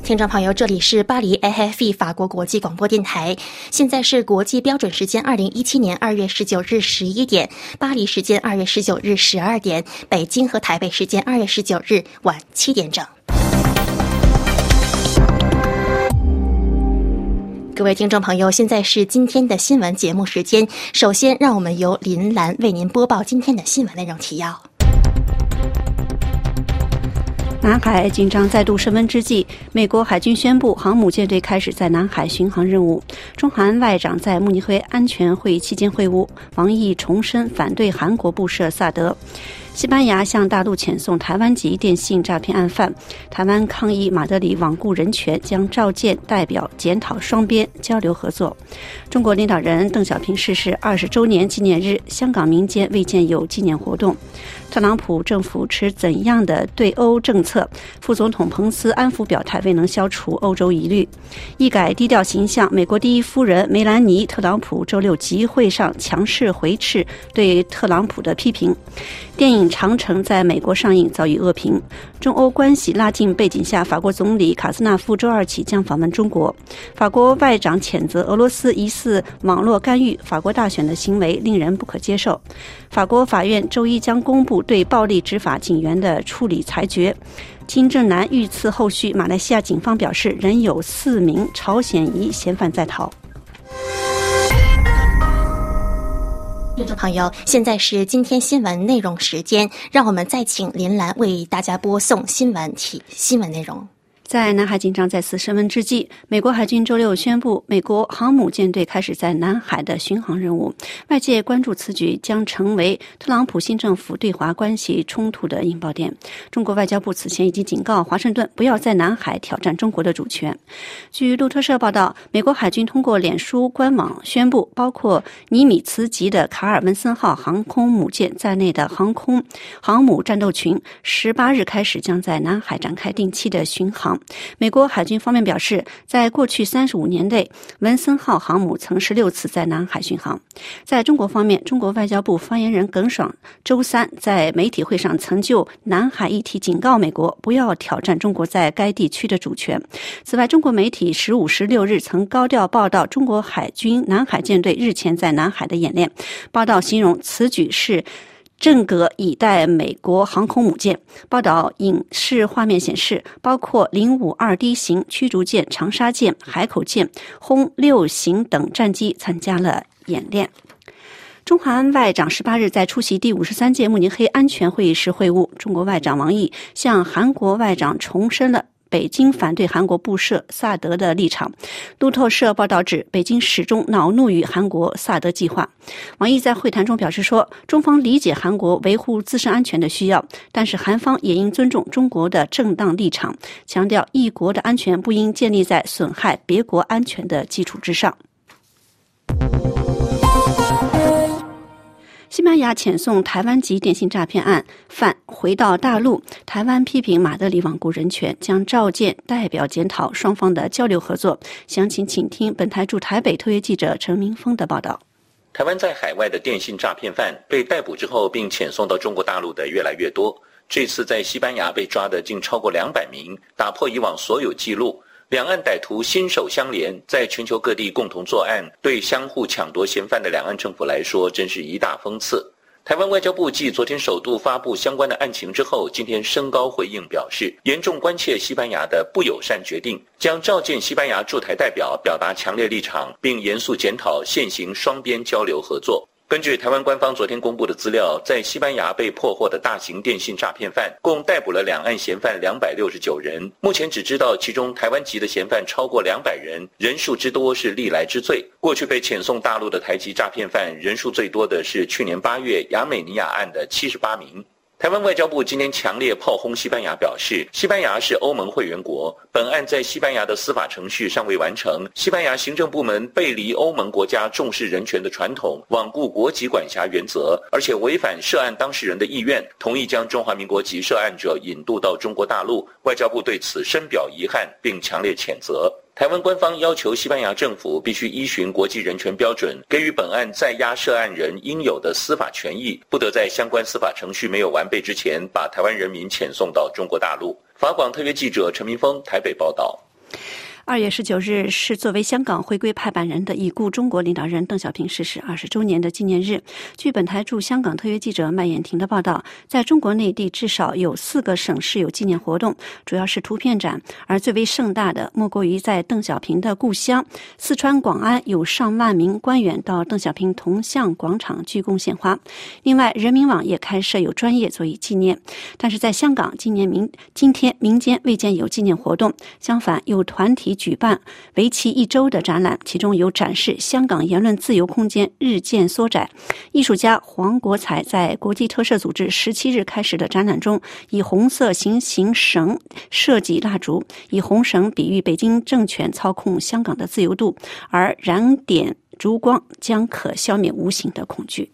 听众朋友，这里是巴黎 AFP 法国国际广播电台，现在是国际标准时间2017年2月19日11点，巴黎时间2月19日12点，北京和台北时间2月19日晚7点整。各位听众朋友，现在是今天的新闻节目时间。首先，让我们由林兰为您播报今天的新闻内容提要。 南海紧张再度升温之际，美国海军宣布航母舰队开始在南海巡航任务。中韩外长在慕尼黑安全会议期间会晤，王毅重申反对韩国布设萨德。西班牙向大陆遣送台湾籍电信诈骗案犯，台湾抗议马德里罔顾人权，将召见代表检讨双边交流合作。中国领导人邓小平逝世20周年纪念日，香港民间未见有纪念活动。特朗普政府持怎样的对欧政策？副总统彭斯安抚表态未能消除欧洲疑虑。一改低调形象，美国第一夫人梅兰妮·特朗普周六集会上强势回斥对特朗普的批评。电影《长城》在美国上映遭遇恶评。中欧关系拉近背景下，法国总理卡斯纳夫周二起将访问中国。法国外长谴责俄罗斯疑似网络干预法国大选的行为令人不可接受。法国法院周一将公布对暴力执法警员的处理裁决。金正男遇刺后续，马来西亚警方表示仍有4名朝鲜裔嫌犯在逃。 听众朋友，现在是今天新闻内容时间，让我们再请林兰为大家播送新闻内容。 在南海紧张再次升温之际，美国海军周六宣布，美国航母舰队开始在南海的巡航任务。外界关注此举将成为特朗普新政府对华关系冲突的引爆点。中国外交部此前已经警告华盛顿不要在南海挑战中国的主权。据路透社报道，美国海军通过脸书官网宣布，包括尼米茨级的卡尔文森号航空母舰在内的航母战斗群18日开始将在南海展开定期的巡航。美国海军方面表示，在过去35年内，文森号航母曾16次在南海巡航。在中国方面，中国外交部发言人耿爽周三在媒体会上曾就南海议题警告美国不要挑战中国在该地区的主权。此外，中国媒体15、16日曾高调报道中国海军南海舰队日前在南海的演练，报道形容此举是正格以待美国航空母舰。报道影视画面显示，包括052D 型驱逐舰、长沙舰、海口舰、轰6型等战机参加了演练。中韩外长18日在出席第53届慕尼黑安全会议时会晤，中国外长王毅向韩国外长重申了北京反对韩国布设萨德的立场。路透社报道指，北京始终恼怒于韩国萨德计划。王毅在会谈中表示说，中方理解韩国维护自身安全的需要，但是韩方也应尊重中国的正当立场，强调一国的安全不应建立在损害别国安全的基础之上。西班牙遣送台湾籍电信诈骗案犯回到大陆，台湾批评马德里罔顾人权，将召见代表检讨双方的交流合作。详情请听本台驻台北特约记者陈明峰的报道。 台湾在海外的电信诈骗犯被逮捕之后并遣送到中国大陆的越来越多，这次在西班牙被抓的竟超过200名，打破以往所有记录。两岸歹徒心手相连，在全球各地共同作案，对相互抢夺嫌犯的两岸政府来说真是一大讽刺。台湾外交部继昨天首度发布相关的案情之后，今天升高回应，表示严重关切西班牙的不友善决定，将召见西班牙驻台代表，表达强烈立场，并严肃检讨现行双边交流合作。根据台湾官方昨天公布的资料，在西班牙被破获的大型电信诈骗犯共逮捕了两岸嫌犯269人，目前只知道其中台湾籍的嫌犯超过200人，人数之多是历来之最。过去被遣送大陆的台籍诈骗犯人数最多的是去年8月亚美尼亚案的78名。台湾外交部今天强烈炮轰西班牙，表示西班牙是欧盟会员国，本案在西班牙的司法程序尚未完成，西班牙行政部门背离欧盟国家重视人权的传统，罔顾国籍管辖原则，而且违反涉案当事人的意愿，同意将中华民国籍涉案者引渡到中国大陆。外交部对此深表遗憾，并强烈谴责。台湾官方要求西班牙政府必须依循国际人权标准，给予本案在押涉案人应有的司法权益，不得在相关司法程序没有完备之前，把台湾人民遣送到中国大陆。法广特约记者陈明峰台北报道。 2月19日是作为香港回归拍板人的已故中国领导人邓小平逝世20周年的纪念日。据本台驻香港特约记者麦燕婷的报道，在中国内地至少有4个省市有纪念活动，主要是图片展，而最为盛大的莫过于在邓小平的故乡四川广安，有上万名官员到邓小平铜像广场鞠躬献花。另外，人民网也开设有专页作以纪念。但是在香港，今天民间未见有纪念活动，相反有团体举办为期1周的展览，其中有展示香港言论自由空间日渐缩窄。艺术家黄国才在国际特赦组织17日开始的展览中，以红色行绳设计蜡烛，以红绳比喻北京政权操控香港的自由度，而燃点烛光将可消灭无形的恐惧。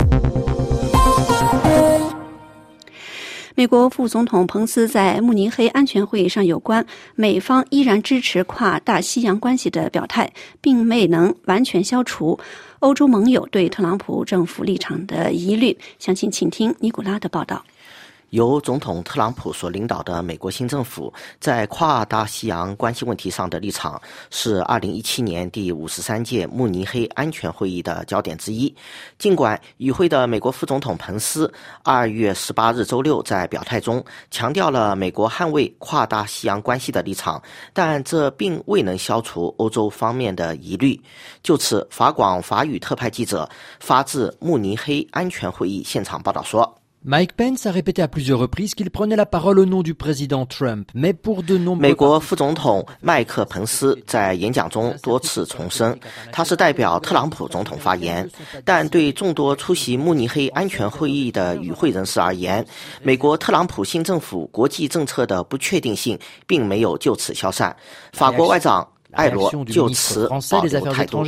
美国副总统彭斯在慕尼黑安全会议上有关美方依然支持跨大西洋关系的表态，并未能完全消除欧洲盟友对特朗普政府立场的疑虑。详情请听尼古拉的报道。 由总统特朗普所领导的美国新政府在跨大西洋关系问题上的立场是2017年第53届慕尼黑安全会议的焦点之一。尽管与会的美国副总统彭斯2月18日周六在表态中强调了美国捍卫跨大西洋关系的立场，但这并未能消除欧洲方面的疑虑。就此，法广法语特派记者发自慕尼黑安全会议现场报道说 Mike Pence a répété à plusieurs reprises qu'il prenait la parole au nom du président Trump, mais pour de nombreux... 美国副总统麦克彭斯在演讲中多次重申，他是代表特朗普总统发言，但对众多出席慕尼黑安全会议的与会人士而言，美国特朗普新政府国际政策的不确定性并没有就此消散。法国外长艾罗就此保留态度。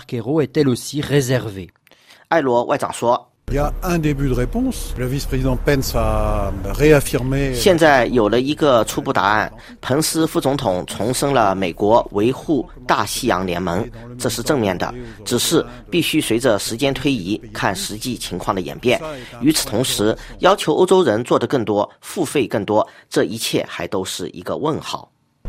艾罗外长说，现在有了一个初步答案，彭斯副总统重申了美国维护大西洋联盟，这是正面的，只是必须随着时间推移看实际情况的演变。与此同时，要求欧洲人做得更多，付费更多，这一切还都是一个问号。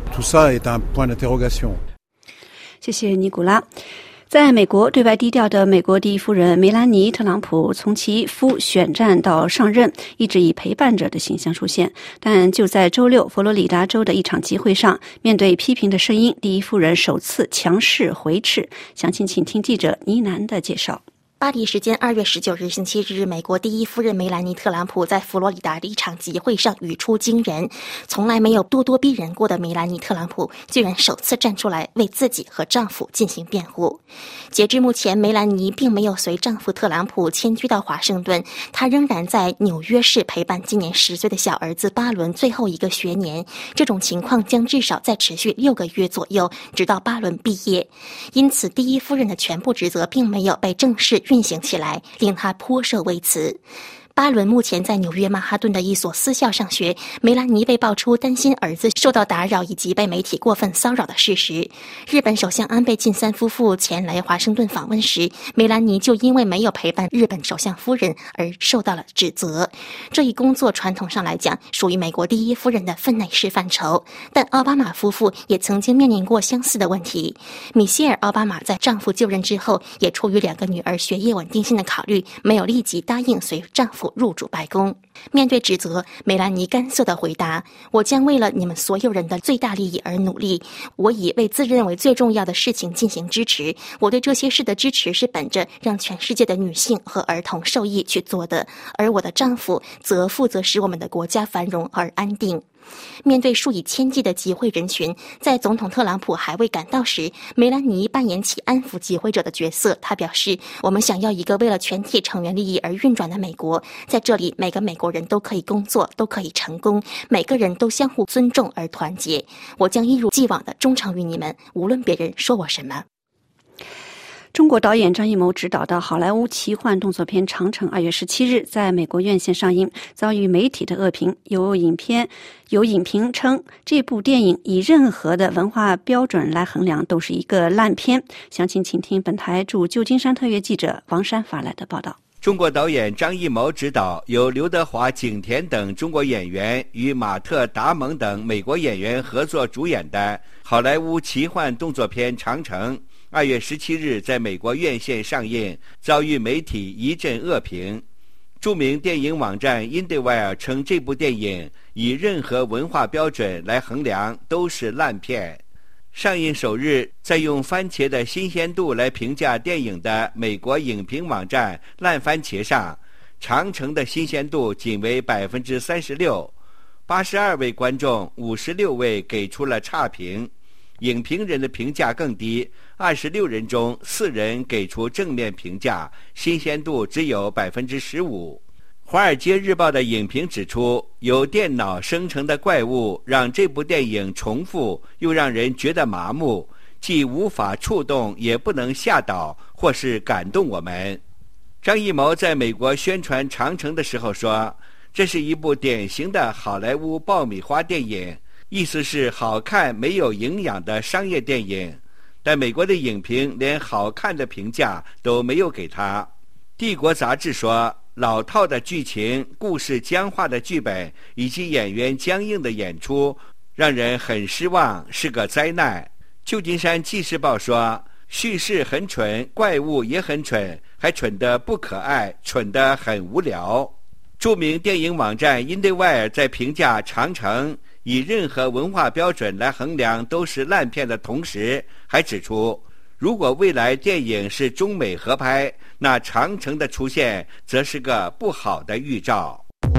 谢谢尼古拉。在美国，对外低调的美国第一夫人梅兰妮·特朗普从其夫选战到上任，一直以陪伴者的形象出现。但就在周六，佛罗里达州的一场集会上，面对批评的声音，第一夫人首次强势回斥。详情请听记者倪楠的介绍。 巴黎时间2月19日星期日，美国第一夫人梅兰妮·特朗普在佛罗里达的一场集会上语出惊人。从来没有咄咄逼人过的梅兰妮·特朗普居然首次站出来为自己和丈夫进行辩护。截至目前，梅兰妮并没有随丈夫特朗普迁居到华盛顿，她仍然在纽约市陪伴今年10岁的小儿子巴伦最后一个学年。这种情况将至少再持续6个月左右，直到巴伦毕业。因此，第一夫人的全部职责并没有被正式运行起来，令他颇受微词。巴伦目前在纽约曼哈顿的一所私校上学。梅兰妮被爆出担心儿子受到打扰以及被媒体过分骚扰的事实。日本首相安倍晋三夫妇前来华盛顿访问时，梅兰妮就因为没有陪伴日本首相夫人而受到了指责。这一工作传统上来讲属于美国第一夫人的分内事范畴，但奥巴马夫妇也曾经面临过相似的问题。米歇尔·奥巴马在丈夫就任之后，也出于2个女儿学业稳定性的考虑，没有立即答应随丈夫入主白宫。面对指责，梅兰妮干涩地回答：我将为了你们所有人的最大利益而努力，我以为自认为最重要的事情进行支持，我对这些事的支持是本着让全世界的女性和儿童受益去做的，而我的丈夫则负责使我们的国家繁荣而安定。面对数以千计的集会人群，在总统特朗普还未赶到时，梅兰妮扮演起安抚集会者的角色。她表示，我们想要一个为了全体成员利益而运转的美国，在这里每个美国人都可以工作，都可以成功，每个人都相互尊重而团结。我将一如既往的忠诚于你们，无论别人说我什么。 中国导演张艺谋执导的好莱坞奇幻动作片《长城》2月17日在美国院线上映，遭遇媒体的恶评。有影评称，这部电影以任何的文化标准来衡量都是一个烂片。详情请听本台驻旧金山特约记者王山发来的报道。 中国导演张艺谋执导，由刘德华、景甜等中国演员与马特·达蒙等美国演员合作主演的好莱坞奇幻动作片《长城》2月17日在美国院线上映，遭遇媒体一阵恶评。著名电影网站 IndieWire 称这部电影以任何文化标准来衡量都是烂片。上映首日，在用番茄的新鲜度来评价电影的美国影评网站烂番茄上，长城的新鲜度仅为 36%，82位观众56位给出了差评。影评人的评价更低，26人中4人给出正面评价，新鲜度只有 15%。华尔街日报的影评指出，由电脑生成的怪物让这部电影重复又让人觉得麻木，既无法触动也不能吓倒或是感动我们。张艺谋在美国宣传《长城》的时候说，这是一部典型的好莱坞爆米花电影，意思是好看没有营养的商业电影，但美国的影评连好看的评价都没有给他。帝国杂志说，老套的剧情、故事僵化的剧本以及演员僵硬的演出让人很失望，是个灾难。旧金山纪事报说，叙事很蠢，怪物也很蠢，还蠢得不可爱，蠢得很无聊。著名电影网站 IndieWire 在评价《长城》以任何文化标准来衡量都是烂片的同时，还指出，如果未来电影是中美合拍，那长城的出现则是个不好的预兆。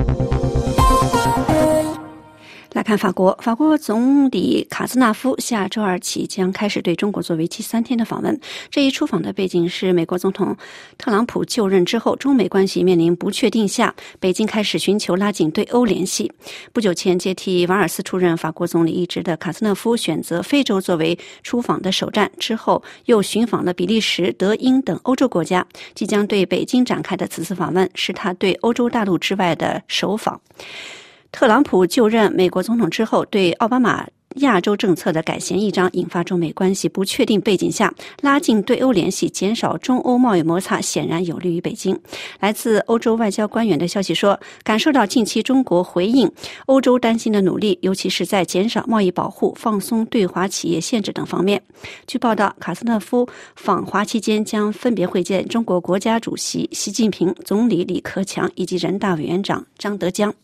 来看法国总理卡兹纳夫下周二起将开始对中国做为期3天的访问。这一出访的背景是美国总统特朗普就任之后，中美关系面临不确定下，北京开始寻求拉近对欧联系。不久前接替瓦尔斯出任法国总理一职的卡兹纳夫选择非洲作为出访的首站，之后又寻访了比利时、德英等欧洲国家。即将对北京展开的此次访问是他对欧洲大陆之外的首访。特朗普就任美国总统之后，对奥巴马亚洲政策的改弦易张，引发中美关系不确定背景下，拉近对欧联系，减少中欧贸易摩擦，显然有利于北京。来自欧洲外交官员的消息说，感受到近期中国回应欧洲担心的努力，尤其是在减少贸易保护、放松对华企业限制等方面。据报道，卡斯纳夫访华期间将分别会见中国国家主席习近平、总理李克强以及人大委员长张德江。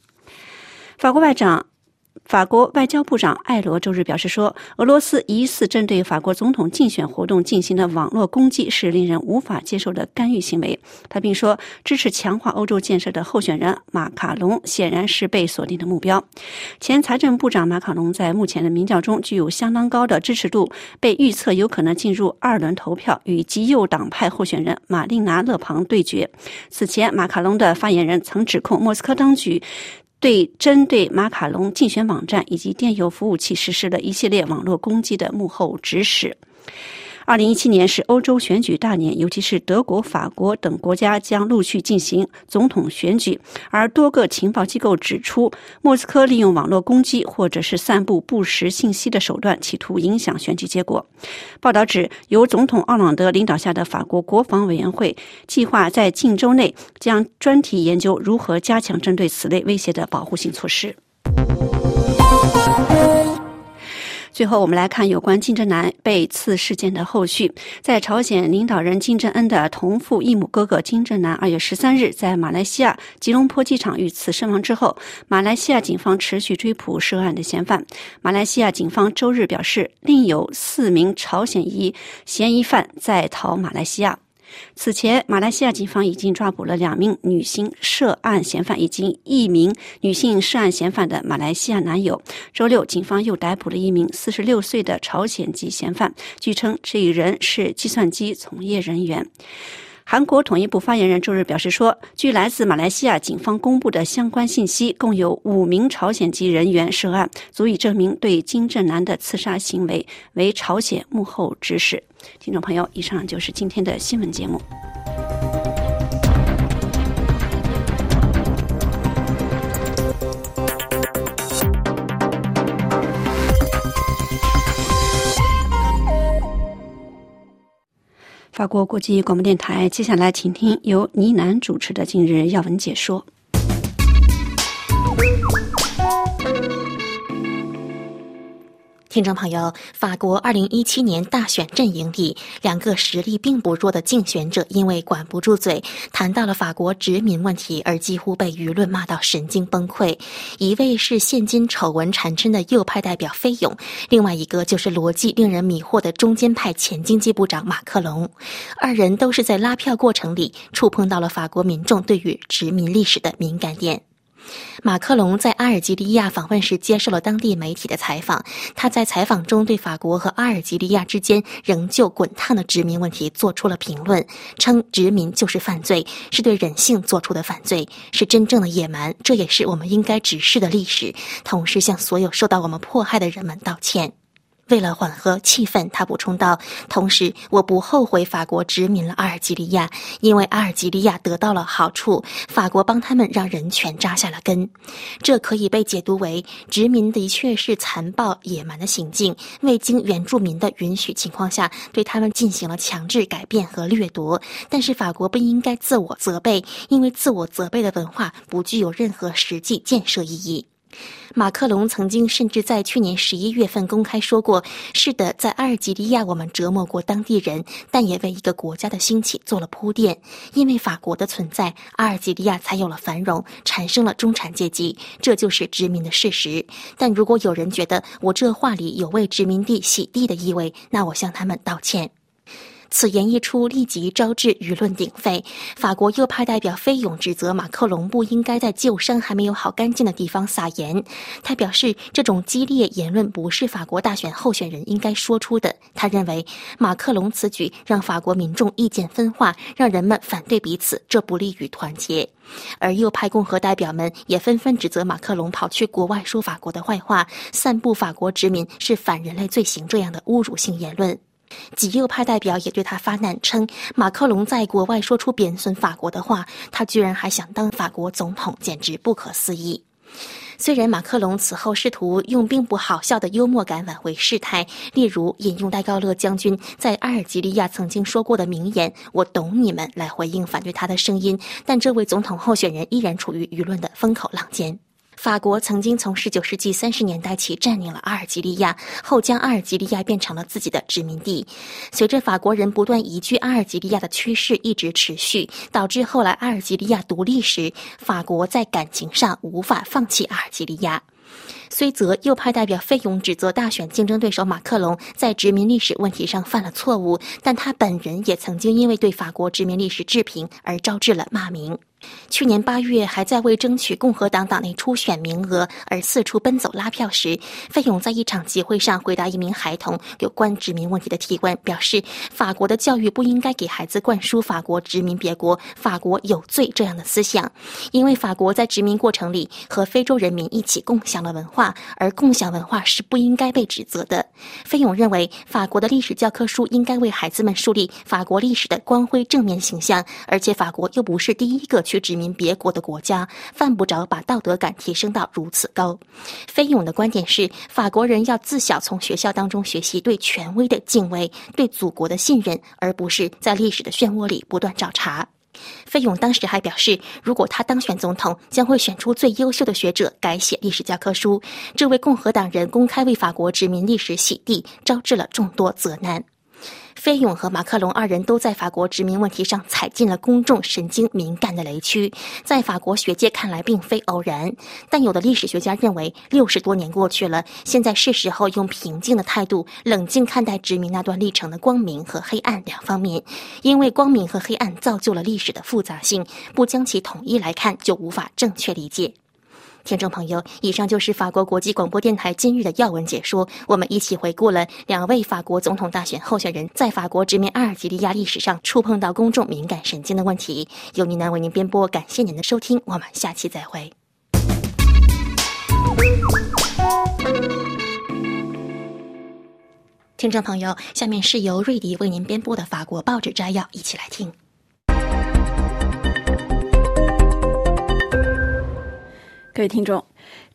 法国外交部长艾罗周日表示说，俄罗斯疑似针对法国总统竞选活动进行的网络攻击是令人无法接受的干预行为。他并说，支持强化欧洲建设的候选人马卡龙显然是被锁定的目标。前财政部长马卡龙在目前的民调中具有相当高的支持度，被预测有可能进入2轮投票，与极右党派候选人玛丽娜·勒庞对决。此前，马卡龙的发言人曾指控莫斯科当局针对马卡龙竞选网站以及电邮服务器实施了一系列网络攻击的幕后指使。2017年是欧洲选举大年，尤其是德国、法国等国家将陆续进行总统选举，而多个情报机构指出，莫斯科利用网络攻击或者是散布不实信息的手段，企图影响选举结果。报道指，由总统奥朗德领导下的法国国防委员会计划在近周内将专题研究如何加强针对此类威胁的保护性措施。最后我们来看有关金正男被刺事件的后续。在朝鲜领导人金正恩的同父异母哥哥金正男2月13日在马来西亚吉隆坡机场遇刺身亡之后，马来西亚警方持续追捕涉案的嫌犯。马来西亚警方周日表示，另有4名朝鲜裔嫌疑犯在逃马来西亚。此前，马来西亚警方已经抓捕了2名女性涉案嫌犯以及1名女性涉案嫌犯的马来西亚男友。周六，警方又逮捕了1名46岁的朝鲜籍嫌犯，据称这一人是计算机从业人员。韩国统一部发言人周日表示说，据来自马来西亚警方公布的相关信息，共有5名朝鲜籍人员涉案，足以证明对金正男的刺杀行为为朝鲜幕后指使。听众朋友，以上就是今天的新闻节目。 法国国际广播电台，接下来请听由倪楠主持的今日要闻解说。 听众朋友，法国2017年大选阵营里，两个实力并不弱的竞选者因为管不住嘴，谈到了法国殖民问题，而几乎被舆论骂到神经崩溃。一位是现今丑闻缠身的右派代表菲永，另外一个就是逻辑令人迷惑的中间派前经济部长马克龙。二人都是在拉票过程里触碰到了法国民众对于殖民历史的敏感点。马克龙在阿尔及利亚访问时接受了当地媒体的采访，他在采访中对法国和阿尔及利亚之间仍旧滚烫的殖民问题做出了评论，称殖民就是犯罪，是对人性做出的犯罪，是真正的野蛮，这也是我们应该直视的历史，同时向所有受到我们迫害的人们道歉。为了缓和气氛，他补充道，同时我不后悔法国殖民了阿尔及利亚，因为阿尔及利亚得到了好处，法国帮他们让人权扎下了根。这可以被解读为殖民的确是残暴野蛮的行径，未经原住民的允许情况下对他们进行了强制改变和掠夺，但是法国不应该自我责备，因为自我责备的文化不具有任何实际建设意义。马克龙曾经甚至在去年11月份公开说过，是的，在阿尔及利亚我们折磨过当地人，但也为一个国家的兴起做了铺垫，因为法国的存在，阿尔及利亚才有了繁荣，产生了中产阶级，这就是殖民的事实。但如果有人觉得我这话里有为殖民地洗地的意味，那我向他们道歉。此言一出，立即招致舆论鼎沸。法国右派代表菲永指责马克龙不应该在旧伤还没有好干净的地方撒盐。他表示，这种激烈言论不是法国大选候选人应该说出的。他认为，马克龙此举让法国民众意见分化，让人们反对彼此，这不利于团结。而右派共和代表们也纷纷指责马克龙跑去国外说法国的坏话，散布法国殖民是反人类罪行这样的侮辱性言论。极右派代表也对他发难，称马克龙在国外说出贬损法国的话，他居然还想当法国总统，简直不可思议。虽然马克龙此后试图用并不好笑的幽默感挽回事态，例如引用戴高乐将军在阿尔及利亚曾经说过的名言“我懂你们”来回应反对他的声音，但这位总统候选人依然处于舆论的风口浪尖。法国曾经从19世纪30年代起占领了阿尔及利亚，后将阿尔及利亚变成了自己的殖民地。随着法国人不断移居阿尔及利亚的趋势一直持续，导致后来阿尔及利亚独立时，法国在感情上无法放弃阿尔及利亚。虽则右派代表费勇指责大选竞争对手马克龙在殖民历史问题上犯了错误，但他本人也曾经因为对法国殖民历史置评而招致了骂名。去年8月，还在为争取共和党党内初选名额而四处奔走拉票时，费勇在一场集会上回答一名孩童有关殖民问题的提问，表示法国的教育不应该给孩子灌输法国殖民别国、法国有罪这样的思想，因为法国在殖民过程里和非洲人民一起共享了文化，而共享文化是不应该被指责的。费勇认为，法国的历史教科书应该为孩子们树立法国历史的光辉正面形象，而且法国又不是第一个去殖民别国的国家，犯不着把道德感提升到如此高。费勇的观点是，法国人要自小从学校当中学习对权威的敬畏，对祖国的信任，而不是在历史的漩涡里不断找茬。费勇当时还表示，如果他当选总统，将会选出最优秀的学者改写历史教科书。这位共和党人公开为法国殖民历史洗地，招致了众多责难。费勇和马克龙二人都在法国殖民问题上踩进了公众神经敏感的雷区，在法国学界看来并非偶然。但有的历史学家认为，60多年过去了，现在是时候用平静的态度冷静看待殖民那段历程的光明和黑暗两方面，因为光明和黑暗造就了历史的复杂性，不将其统一来看就无法正确理解。听众朋友，以上就是法国国际广播电台今日的要闻解说。我们一起回顾了2位法国总统大选候选人在法国殖民阿尔及利亚历史上触碰到公众敏感神经的问题。由倪楠为您编播，感谢您的收听，我们下期再会。听众朋友，下面是由瑞迪为您编播的法国报纸摘要，一起来听。 各位听众，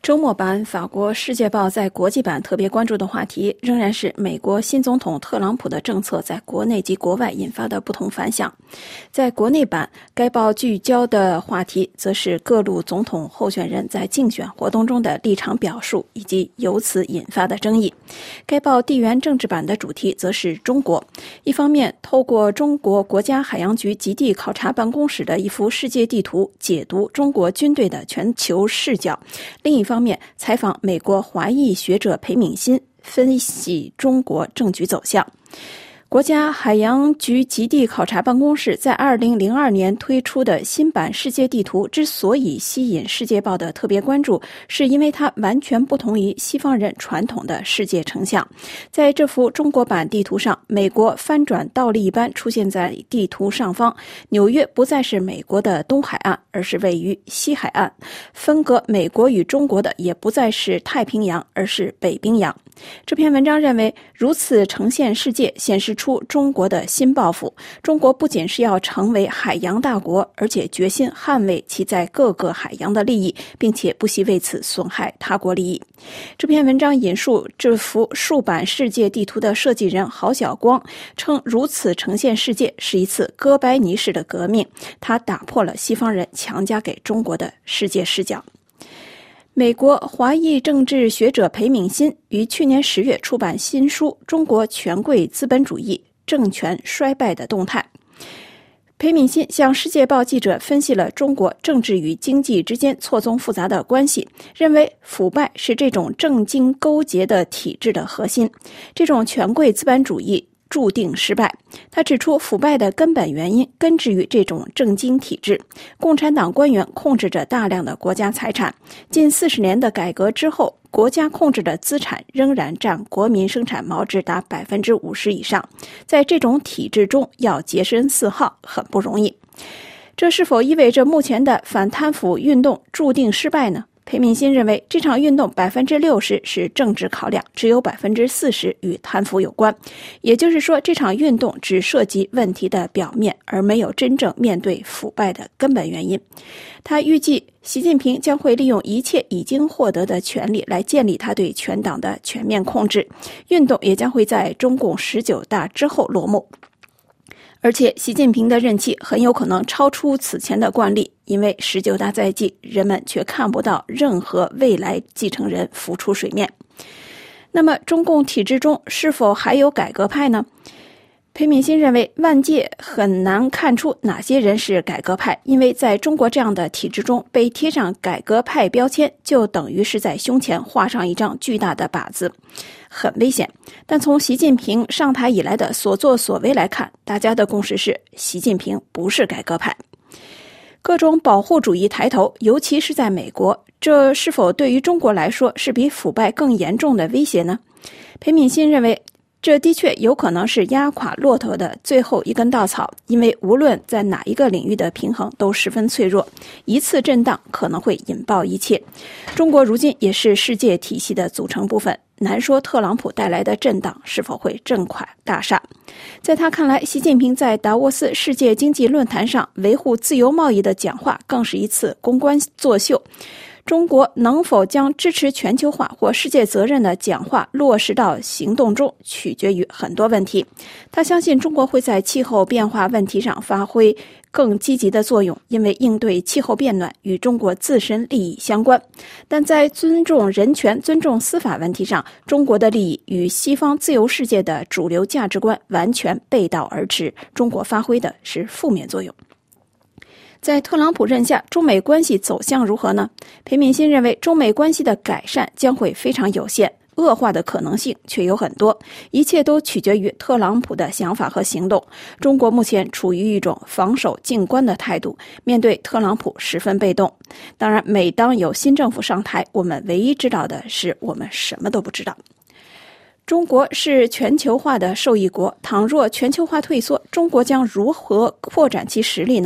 周末版法国《世界报》在国际版特别关注的话题仍然是美国新总统特朗普的政策在国内及国外引发的不同反响。在国内版，该报聚焦的话题则是各路总统候选人在竞选活动中的立场表述以及由此引发的争议。该报地缘政治版的主题则是中国，一方面透过中国国家海洋局极地考察办公室的一幅世界地图解读中国军队的全球视角，另一方面采访美国华裔学者裴敏欣，分析中国政局走向。国家海洋局极地考察办公室在2002年推出的新版世界地图之所以吸引世界报的特别关注，是因为它完全不同于西方人传统的世界成像。在这幅中国版地图上，美国翻转倒立一般出现在地图上方，纽约不再是美国的东海岸，而是位于西海岸，分隔美国与中国的也不再是太平洋，而是北冰洋。这篇文章认为，如此呈现世界显示出中国的新抱负。中国不仅是要成为海洋大国，而且决心捍卫其在各个海洋的利益，并且不惜为此损害他国利益。这篇文章引述这幅竖版世界地图的设计人郝晓光称，如此呈现世界是一次哥白尼式的革命，它打破了西方人强加给中国的世界视角。美国华裔政治学者裴敏欣于去年10月出版新书《中国权贵资本主义政权衰败的动态》。裴敏欣向《世界报》记者分析了中国政治与经济之间错综复杂的关系，认为腐败是这种政经勾结的体制的核心，这种权贵资本主义注定失败。他指出，腐败的根本原因根植于这种政经体制。共产党官员控制着大量的国家财产，近40年的改革之后，国家控制的资产仍然占国民生产毛值达 50% 以上。在这种体制中要洁身自好很不容易。这是否意味着目前的反贪腐运动注定失败呢？裴敏欣认为，这场运动 60% 是政治考量，只有 40% 与贪腐有关。也就是说，这场运动只涉及问题的表面，而没有真正面对腐败的根本原因。他预计，习近平将会利用一切已经获得的权利来建立他对全党的全面控制。运动也将会在中共19大之后落幕。而且习近平的任期很有可能超出此前的惯例，因为19大在即，人们却看不到任何未来继承人浮出水面。那么中共体制中是否还有改革派呢？裴敏欣认为，外界很难看出哪些人是改革派，因为在中国这样的体制中，被贴上改革派标签就等于是在胸前画上一张巨大的靶子，很危险。但从习近平上台以来的所作所为来看，大家的共识是，习近平不是改革派。各种保护主义抬头，尤其是在美国，这是否对于中国来说是比腐败更严重的威胁呢？裴敏欣认为，这的确有可能是压垮骆驼的最后一根稻草，因为无论在哪一个领域的平衡都十分脆弱，一次震荡可能会引爆一切。中国如今也是世界体系的组成部分，难说特朗普带来的震荡是否会震垮大厦。在他看来，习近平在达沃斯世界经济论坛上维护自由贸易的讲话更是一次公关作秀。中国能否将支持全球化或世界责任的讲话落实到行动中，取决于很多问题。他相信中国会在气候变化问题上发挥更积极的作用，因为应对气候变暖与中国自身利益相关。但在尊重人权、尊重司法问题上，中国的利益与西方自由世界的主流价值观完全背道而驰，中国发挥的是负面作用。在特朗普任下，中美关系走向如何呢？裴敏欣认为，中美关系的改善将会非常有限，恶化的可能性却有很多，一切都取决于特朗普的想法和行动。中国目前处于一种防守静观的态度，面对特朗普十分被动。当然，每当有新政府上台，我们唯一知道的是我们什么都不知道。中国是全球化的受益国，倘若全球化退缩，中国将如何扩展其实力呢？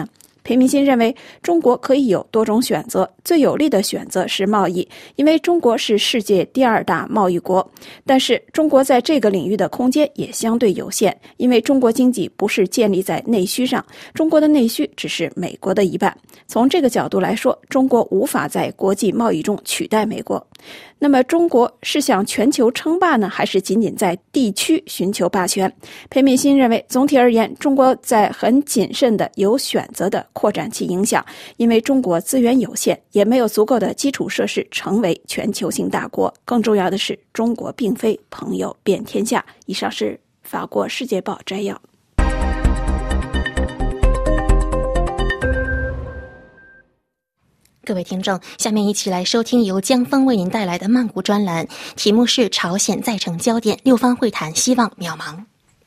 裴明欣认为，中国可以有多种选择，最有利的选择是贸易，因为中国是世界第2大贸易国。但是，中国在这个领域的空间也相对有限，因为中国经济不是建立在内需上，中国的内需只是美国的一半。从这个角度来说，中国无法在国际贸易中取代美国。那么，中国是想全球称霸呢，还是仅仅在地区寻求霸权？裴明欣认为，总体而言，中国在很谨慎的、有选择的扩展其影响，因为中国资源有限，也没有足够的基础设施成为全球性大国。更重要的是，中国并非朋友遍天下。以上是法国《世界报》摘要。 各位听众，下面一起来收听由江峰为您带来的曼谷专栏，题目是朝鲜再成焦点，六方会谈希望渺茫。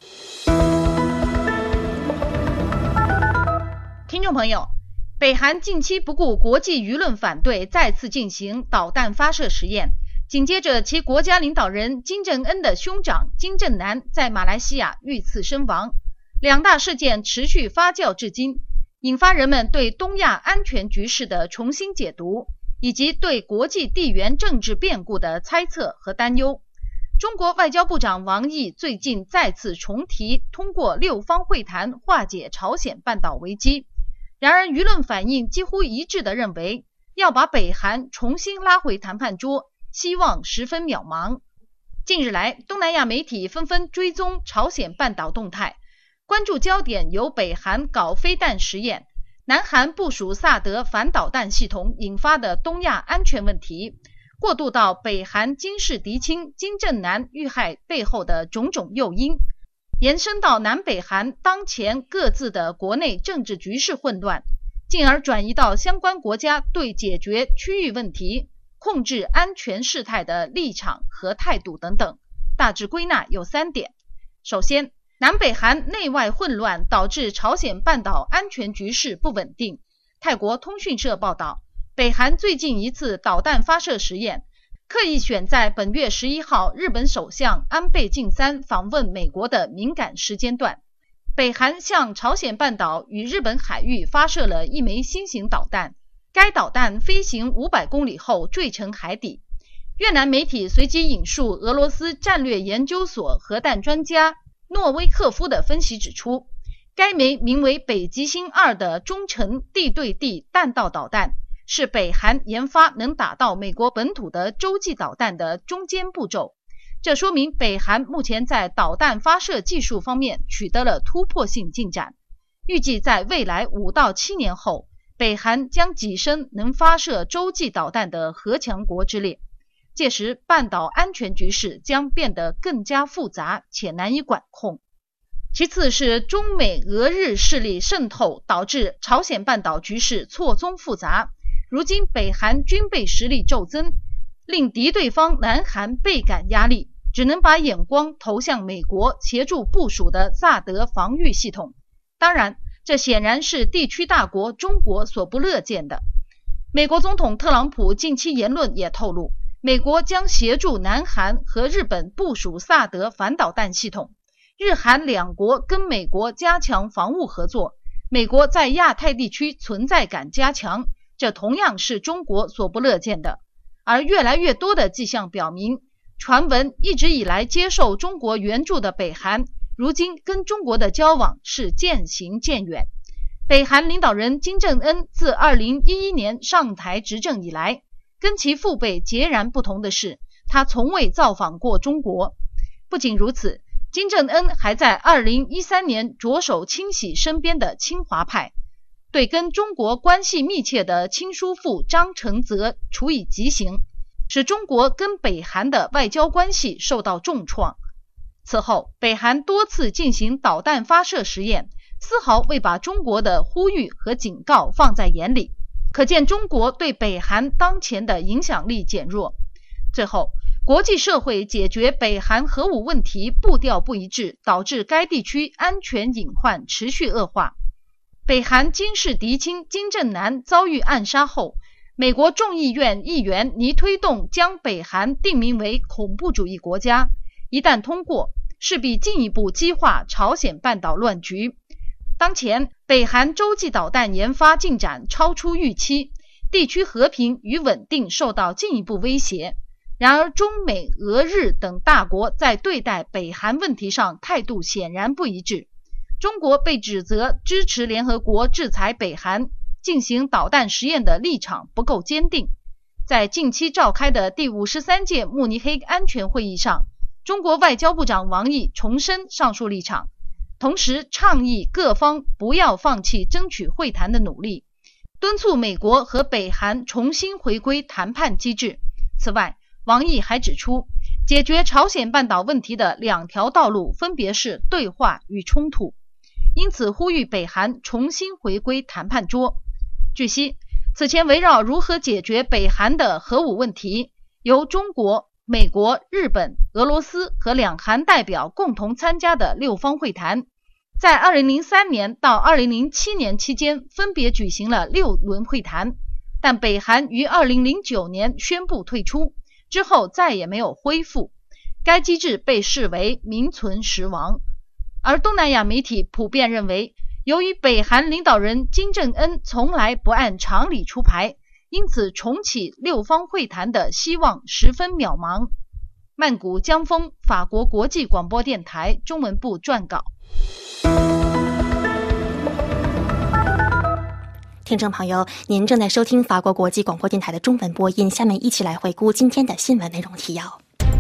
听众朋友，北韩近期不顾国际舆论反对，再次进行导弹发射实验。紧接着，其国家领导人金正恩的兄长金正男在马来西亚遇刺身亡。两大事件持续发酵至今，引发人们对东亚安全局势的重新解读，以及对国际地缘政治变故的猜测和担忧。中国外交部长王毅最近再次重提通过六方会谈化解朝鲜半岛危机，然而舆论反应几乎一致地认为，要把北韩重新拉回谈判桌，希望十分渺茫。近日来，东南亚媒体纷纷追踪朝鲜半岛动态，关注焦点由北韩搞飞弹实验、南韩部署萨德反导弹系统引发的东亚安全问题，过渡到北韩金氏嫡亲金正男遇害背后的种种诱因，延伸到南北韩当前各自的国内政治局势混乱，进而转移到相关国家对解决区域问题、控制安全事态的立场和态度等等。大致归纳有3点。首先，南北韩内外混乱导致朝鲜半岛安全局势不稳定。泰国通讯社报道，北韩最近一次导弹发射实验刻意选在本月11号日本首相安倍晋三访问美国的敏感时间段。北韩向朝鲜半岛与日本海域发射了一枚新型导弹，该导弹飞行500公里后坠沉海底。越南媒体随即引述俄罗斯战略研究所核弹专家诺维克夫的分析指出，该枚名为北极星2的中程地对地弹道导弹是北韩研发能打到美国本土的洲际导弹的中间步骤。这说明北韩目前在导弹发射技术方面取得了突破性进展，预计在未来5到7年后，北韩将跻身能发射洲际导弹的核强国之列。届时，半岛安全局势将变得更加复杂且难以管控。其次是中美俄日势力渗透，导致朝鲜半岛局势错综复杂。如今北韩军备实力骤增，令敌对方南韩倍感压力，只能把眼光投向美国协助部署的萨德防御系统。当然，这显然是地区大国中国所不乐见的。美国总统特朗普近期言论也透露，美国将协助南韩和日本部署萨德反导弹系统，日韩两国跟美国加强防务合作，美国在亚太地区存在感加强，这同样是中国所不乐见的。而越来越多的迹象表明，传闻一直以来接受中国援助的北韩，如今跟中国的交往是渐行渐远。北韩领导人金正恩自2011年上台执政以来，跟其父辈截然不同的是，他从未造访过中国。不仅如此，金正恩还在2013年着手清洗身边的亲华派，对跟中国关系密切的亲叔父张承泽处以极刑，使中国跟北韩的外交关系受到重创。此后，北韩多次进行导弹发射实验，丝毫未把中国的呼吁和警告放在眼里，可见中国对北韩当前的影响力减弱。最后，国际社会解决北韩核武问题步调不一致，导致该地区安全隐患持续恶化。北韩金氏嫡亲金正男遭遇暗杀后，美国众议院议员拟推动将北韩定名为恐怖主义国家，一旦通过，势必进一步激化朝鲜半岛乱局。 当前北韩洲际导弹研发进展超出预期，地区和平与稳定受到进一步威胁。然而中美俄日等大国在对待北韩问题上态度显然不一致，中国被指责支持联合国制裁北韩进行导弹实验的立场不够坚定。在近期召开的第53届慕尼黑安全会议上，中国外交部长王毅重申上述立场，同时倡议各方不要放弃争取会谈的努力，敦促美国和北韩重新回归谈判机制。此外，王毅还指出，解决朝鲜半岛问题的两条道路分别是对话与冲突，因此呼吁北韩重新回归谈判桌。据悉，此前围绕如何解决北韩的核武问题，由中国、美国、日本、俄罗斯和两韩代表共同参加的6方会谈，在2003年到2007年期间分别举行了6轮会谈，但北韩于2009年宣布退出，之后再也没有恢复，该机制被视为名存实亡。而东南亚媒体普遍认为，由于北韩领导人金正恩从来不按常理出牌，因此重启6方会谈的希望十分渺茫。曼谷江峰，法国国际广播电台中文部撰稿。 听众朋友，您正在收听法国国际广播电台的中文播音，下面一起来回顾今天的新闻内容提要。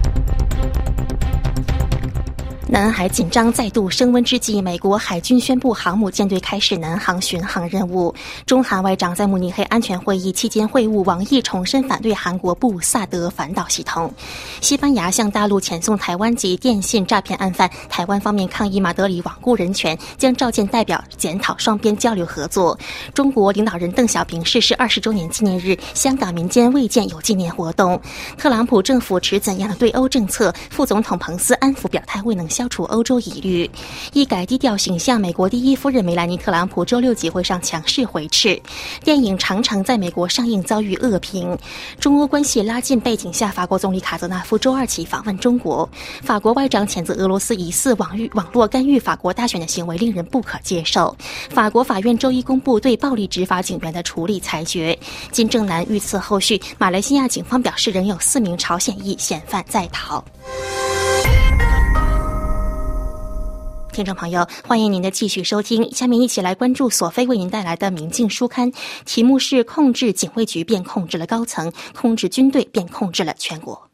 南海紧张再度升温之际，美国海军宣布航母舰队开始南航巡航任务。中韩外长在慕尼黑安全会议期间会晤，王毅重申反对韩国布萨德反导系统。西班牙向大陆遣送台湾籍电信诈骗案犯，台湾方面抗议马德里罔顾人权，将召见代表检讨双边交流合作。中国领导人邓小平逝世20周年纪念日，香港民间未见有纪念活动。特朗普政府持怎样的对欧政策？副总统彭斯安抚表态未能消除欧洲疑虑。一改低调形象，美国第一夫人梅兰妮·特朗普周六集会上强势回斥。电影常常在美国上映遭遇恶评。中欧关系拉近背景下，法国总理卡泽纳夫周2起访问中国。法国外长谴责俄罗斯疑似网络干预法国大选的行为令人不可接受。法国法院周一公布对暴力执法警员的处理裁决。金正男遇刺后续，马来西亚警方表示仍有4名朝鲜裔嫌犯在逃。听众朋友，欢迎您的继续收听，下面一起来关注索菲为您带来的明镜书刊，题目是控制警卫局便控制了高层，控制军队便控制了全国。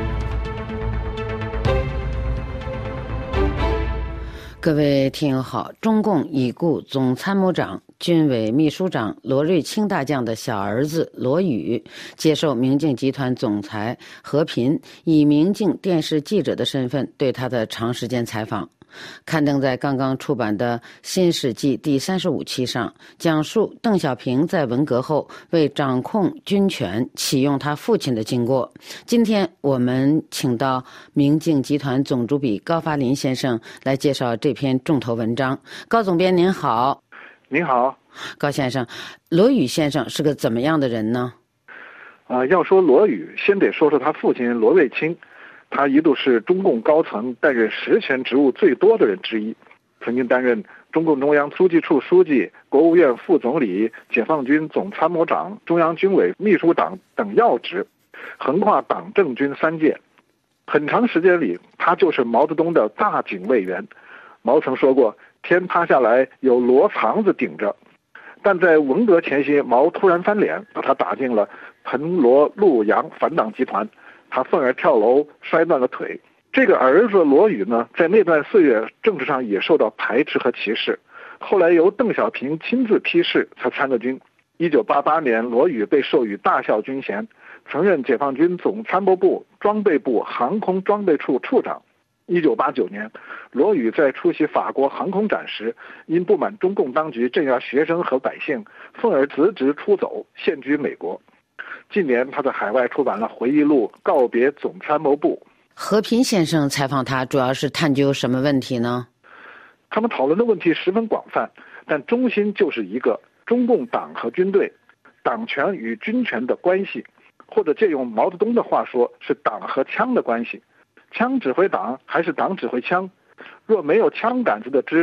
各位听友好，中共已故总参谋长、军委秘书长罗瑞卿大将的小儿子罗宇接受明镜集团总裁何平以明镜电视记者的身份对他的长时间采访。刊登在刚刚出版的《新世纪》第35期上，讲述邓小平在文革后为掌控军权启用他父亲的经过。今天我们请到明镜集团总主笔高发林先生来介绍这篇重头文章。高总编您好。 您好。 高先生，罗宇先生是个怎么样的人呢？ 要说罗宇，先得说说他父亲罗瑞卿。他一度是中共高层担任实权职务最多的人之一，曾经担任中共中央书记处书记、国务院副总理、解放军总参谋长、中央军委秘书长等要职，横跨党政军3界。很长时间里，他就是毛泽东的大警卫员。毛曾说过，天塌下来有罗藏子顶着。但在文革前夕，毛突然翻脸，把他打进了彭罗陆杨反党集团，他愤而跳楼摔断了腿。这个儿子罗宇呢，在那段岁月政治上也受到排斥和歧视，后来由邓小平亲自批示才参了军。1988年，罗宇被授予大校军衔，曾任解放军总参谋部装备部航空装备处处长。1989年，罗宇在出席法国航空展时，因不满中共当局镇压学生和百姓，愤而辞职出走，现居美国。近年他在海外出版了回忆录《告别总参谋部》。 何平先生采访他主要是探究什么问题呢？ 他们讨论的问题十分广泛，但中心就是一个中共党和军队、党权与军权的关系，或者借用毛泽东的话说，是党和枪的关系。枪指挥党还是党指挥枪？若没有枪杆子的支持，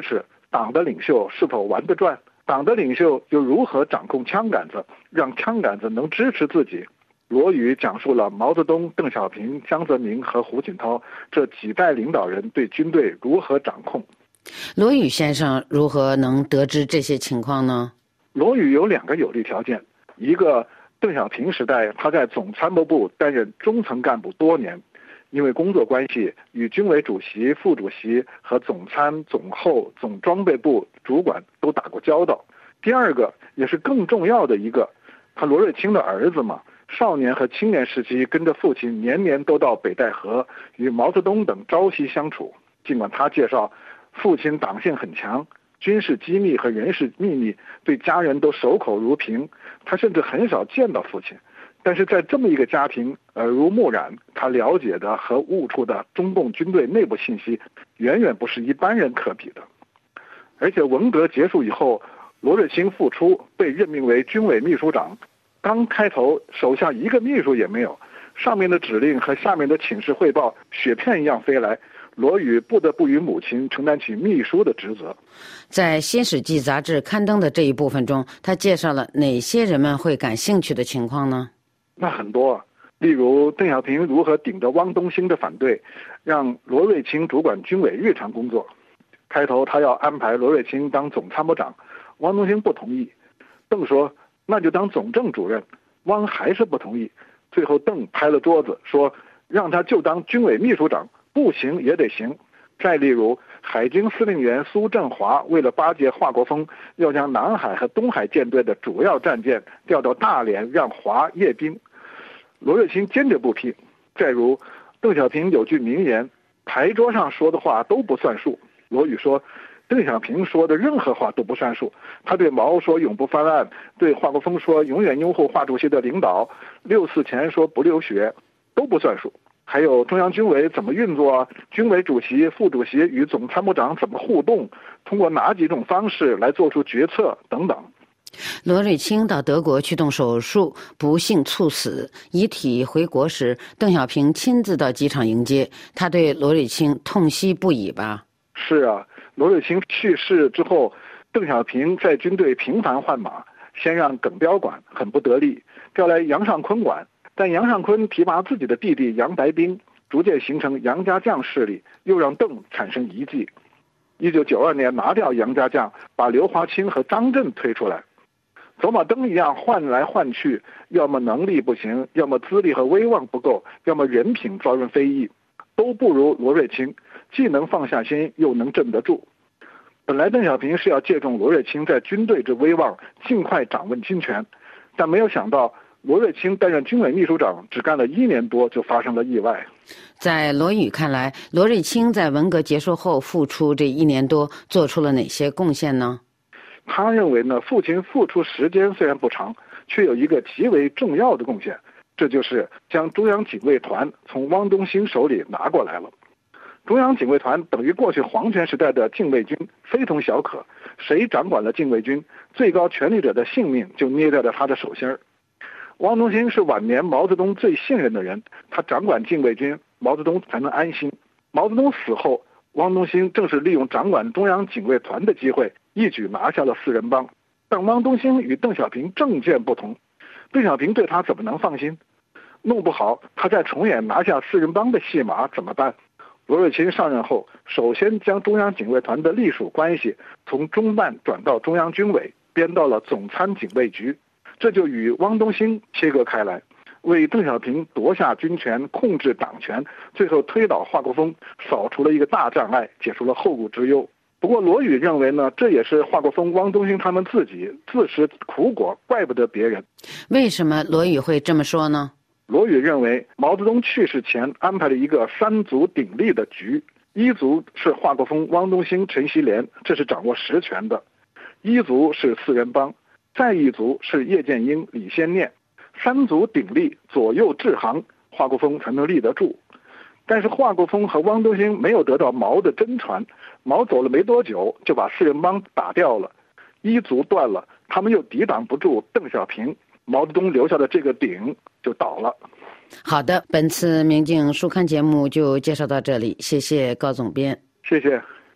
党的领袖是否玩得转？党的领袖又如何掌控枪杆子，让枪杆子能支持自己？罗宇讲述了毛泽东、邓小平、江泽民和胡锦涛这几代领导人对军队如何掌控。 罗宇先生如何能得知这些情况呢？ 罗宇有2个有利条件，一个邓小平时代他在总参谋部担任中层干部多年，因为工作关系与军委主席、副主席和总参、总后、总装备部主管都打过交道。第2个也是更重要的一个，他罗瑞卿的儿子嘛，少年和青年时期跟着父亲年年都到北戴河与毛泽东等朝夕相处。尽管他介绍父亲党性很强，军事机密和人事秘密对家人都守口如瓶，他甚至很少见到父亲，但是在这么一个家庭耳濡目染，他了解的和悟出的中共军队内部信息远远不是一般人可比的。而且文革结束以后，罗瑞卿复出被任命为军委秘书长，刚开头手下一个秘书也没有，上面的指令和下面的请示汇报雪片一样飞来，罗宇不得不与母亲承担起秘书的职责。 在《新史记》杂志刊登的这一部分中，他介绍了哪些人们会感兴趣的情况呢？ 那很多，例如邓小平如何顶着汪东兴的反对，让罗瑞卿主管军委日常工作。开头他要安排罗瑞卿当总参谋长，汪东兴不同意，邓说那就当总政主任，汪还是不同意。最后邓拍了桌子说让他就当军委秘书长，不行也得行。再例如海军司令员苏振华为了巴结华国锋，要将南海和东海舰队的主要战舰调到大连让华阅兵，罗瑞卿坚决不批。再如邓小平有句名言，牌桌上说的话都不算数。罗宇说邓小平说的任何话都不算数，他对毛说永不翻案，对华国锋说永远拥护华主席的领导，6·4前说不流血，都不算数。还有中央军委怎么运作，军委主席、副主席与总参谋长怎么互动，通过哪几种方式来做出决策等等。 罗瑞卿到德国去动手术，不幸猝死，遗体回国时，邓小平亲自到机场迎接，他对罗瑞卿痛惜不已吧？ 是啊，罗瑞卿去世之后，邓小平在军队频繁换马，先让耿彪管，很不得力，调来杨尚昆管，但杨尚昆提拔自己的弟弟杨白冰，逐渐形成杨家将势力，又让邓产生遗迹。1992年拿掉杨家将，把刘华清和张震推出来，走马灯一样换来换去，要么能力不行，要么资历和威望不够，要么人品遭人非议，都不如罗瑞卿，既能放下心，又能镇得住。本来邓小平是要借重罗瑞卿在军队之威望，尽快掌握军权，但没有想到罗瑞卿担任军委秘书长只干了1年多，就发生了意外。 在罗宇看来，罗瑞卿在文革结束后复出这1年多，做出了哪些贡献呢？ 他认为呢，父亲复出时间虽然不长，却有一个极为重要的贡献，这就是将中央警卫团从汪东兴手里拿过来了。中央警卫团等于过去皇权时代的禁卫军，非同小可。谁掌管了禁卫军，最高权力者的性命就捏在了他的手心儿。汪东兴是晚年毛泽东最信任的人，他掌管禁卫军，毛泽东才能安心。毛泽东死后，汪东兴正是利用掌管中央警卫团的机会，一举拿下了四人帮。但汪东兴与邓小平政见不同，邓小平对他怎么能放心？弄不好他再重演拿下四人帮的戏码怎么办？罗瑞卿上任后，首先将中央警卫团的隶属关系从中办转到中央军委，编到了总参警卫局，这就与汪东兴切割开来，为邓小平夺下军权、控制党权，最后推倒华国锋扫除了一个大障碍，解除了后顾之忧。不过罗宇认为呢，这也是华国锋、汪东兴他们自己自食苦果，怪不得别人。 为什么罗宇会这么说呢？ 罗宇认为毛泽东去世前安排了一个3足鼎立的局，一族是华国锋、汪东兴、陈锡联，这是掌握实权的；一族是四人帮，再一族是叶剑英、李先念。3足鼎立，左右制衡，华国锋才能立得住。但是华国锋和汪东兴没有得到毛的真传，毛走了没多久就把四人帮打掉了，一族断了，他们又抵挡不住邓小平，毛泽东留下的这个鼎就倒了。 好的，本次明镜书刊节目就介绍到这里，谢谢高总编。 谢谢。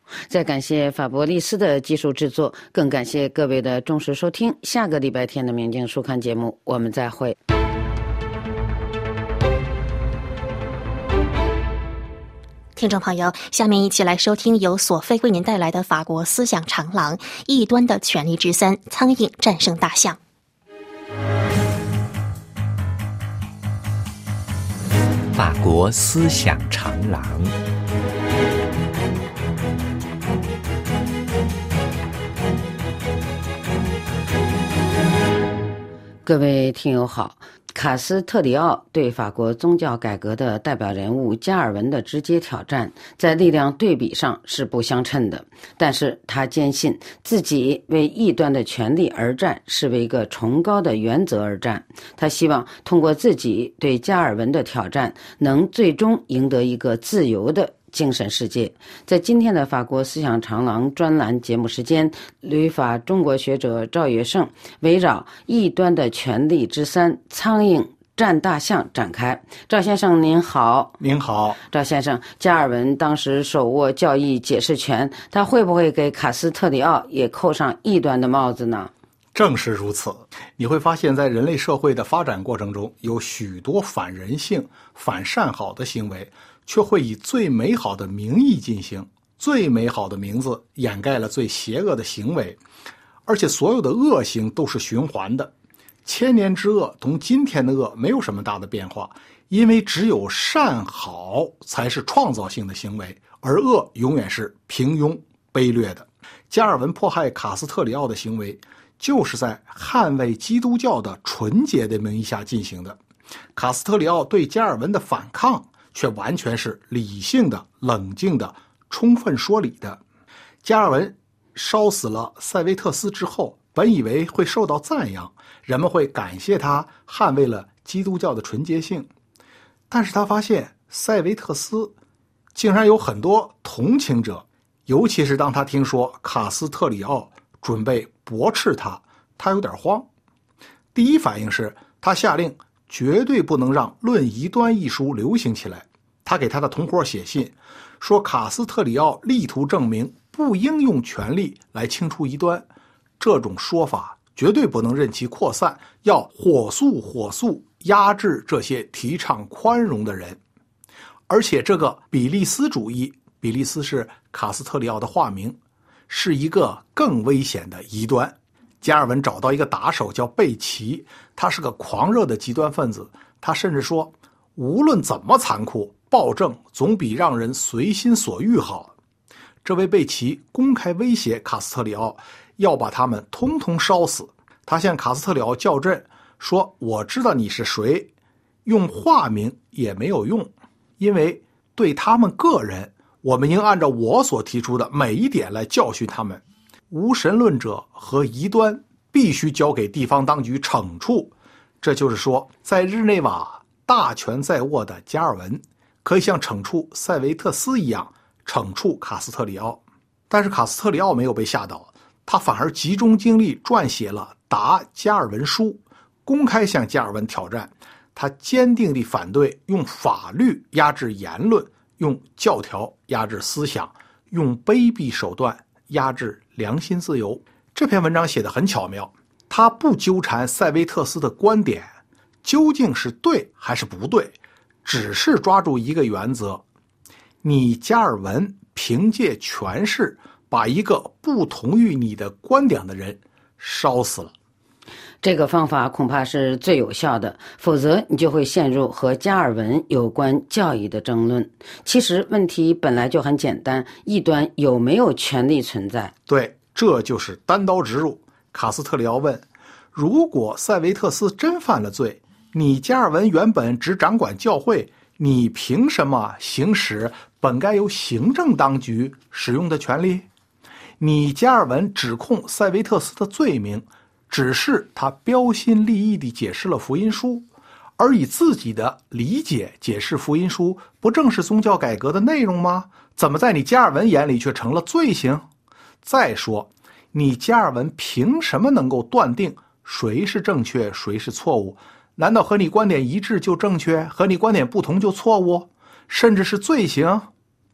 再感谢法伯利斯的技术制作，更感谢各位的忠实收听。下个礼拜天的明镜书刊节目，我们再会。 听众朋友，下面一起来收听由索菲为您带来的法国思想长廊异端的权力之三：苍蝇战胜大象。 法国思想长廊。 各位听友好，卡斯特里奥对法国宗教改革的代表人物加尔文的直接挑战，在力量对比上是不相称的，但是他坚信自己为异端的权利而战，是为一个崇高的原则而战。他希望通过自己对加尔文的挑战，能最终赢得一个自由的精神世界。在今天的法国思想长廊专栏节目时间，旅法中国学者赵月胜围绕异端的权力之三苍蝇战大象展开。赵先生您好。 您好。 赵先生，加尔文当时手握教义解释权，他会不会给卡斯特里奥也扣上异端的帽子呢？ 正是如此。你会发现在人类社会的发展过程中，有许多反人性、反善好的行为，却会以最美好的名义进行，最美好的名字掩盖了最邪恶的行为，而且所有的恶行都是循环的。千年之恶同今天的恶没有什么大的变化，因为只有善好才是创造性的行为，而恶永远是平庸卑劣的。加尔文迫害卡斯特里奥的行为，就是在捍卫基督教的纯洁的名义下进行的。卡斯特里奥对加尔文的反抗却完全是理性的、冷静的、充分说理的。加尔文烧死了塞维特斯之后，本以为会受到赞扬，人们会感谢他捍卫了基督教的纯洁性，但是他发现塞维特斯竟然有很多同情者，尤其是当他听说卡斯特里奥准备驳斥他，他有点慌。第一反应是他下令绝对不能让《论异端》一书流行起来。他给他的同伙写信说，卡斯特里奥力图证明不应用权力来清除异端，这种说法绝对不能任其扩散，要火速压制这些提倡宽容的人。而且这个比利斯主义，比利斯是卡斯特里奥的化名，是一个更危险的异端。加尔文找到一个打手叫贝奇，他是个狂热的极端分子，他甚至说，无论怎么残酷，暴政总比让人随心所欲好。这位贝奇公开威胁卡斯特里奥，要把他们通通烧死。他向卡斯特里奥较真，说我知道你是谁，用化名也没有用，因为对他们个人，我们应按照我所提出的每一点来教训他们。无神论者和异端必须交给地方当局惩处。这就是说，在日内瓦大权在握的加尔文可以像惩处塞维特斯一样惩处卡斯特里奥。但是卡斯特里奥没有被吓倒，他反而集中精力撰写了答加尔文书，公开向加尔文挑战。他坚定地反对用法律压制言论，用教条压制思想，用卑鄙手段压制良心自由。这篇文章写得很巧妙，他不纠缠塞维特斯的观点究竟是对还是不对，只是抓住一个原则：你加尔文凭借权势把一个不同于你的观点的人烧死了。 这个方法恐怕是最有效的，否则你就会陷入和加尔文有关教义的争论。其实问题本来就很简单，异端有没有权利存在？ 对，这就是单刀直入。卡斯特里奥问，如果塞维特斯真犯了罪，你加尔文原本只掌管教会，你凭什么行使本该由行政当局使用的权利？你加尔文指控塞维特斯的罪名只是他标新立异地解释了福音书，而以自己的理解解释福音书，不正是宗教改革的内容吗？怎么在你加尔文眼里却成了罪行？再说，你加尔文凭什么能够断定谁是正确，谁是错误？难道和你观点一致就正确，和你观点不同就错误，甚至是罪行？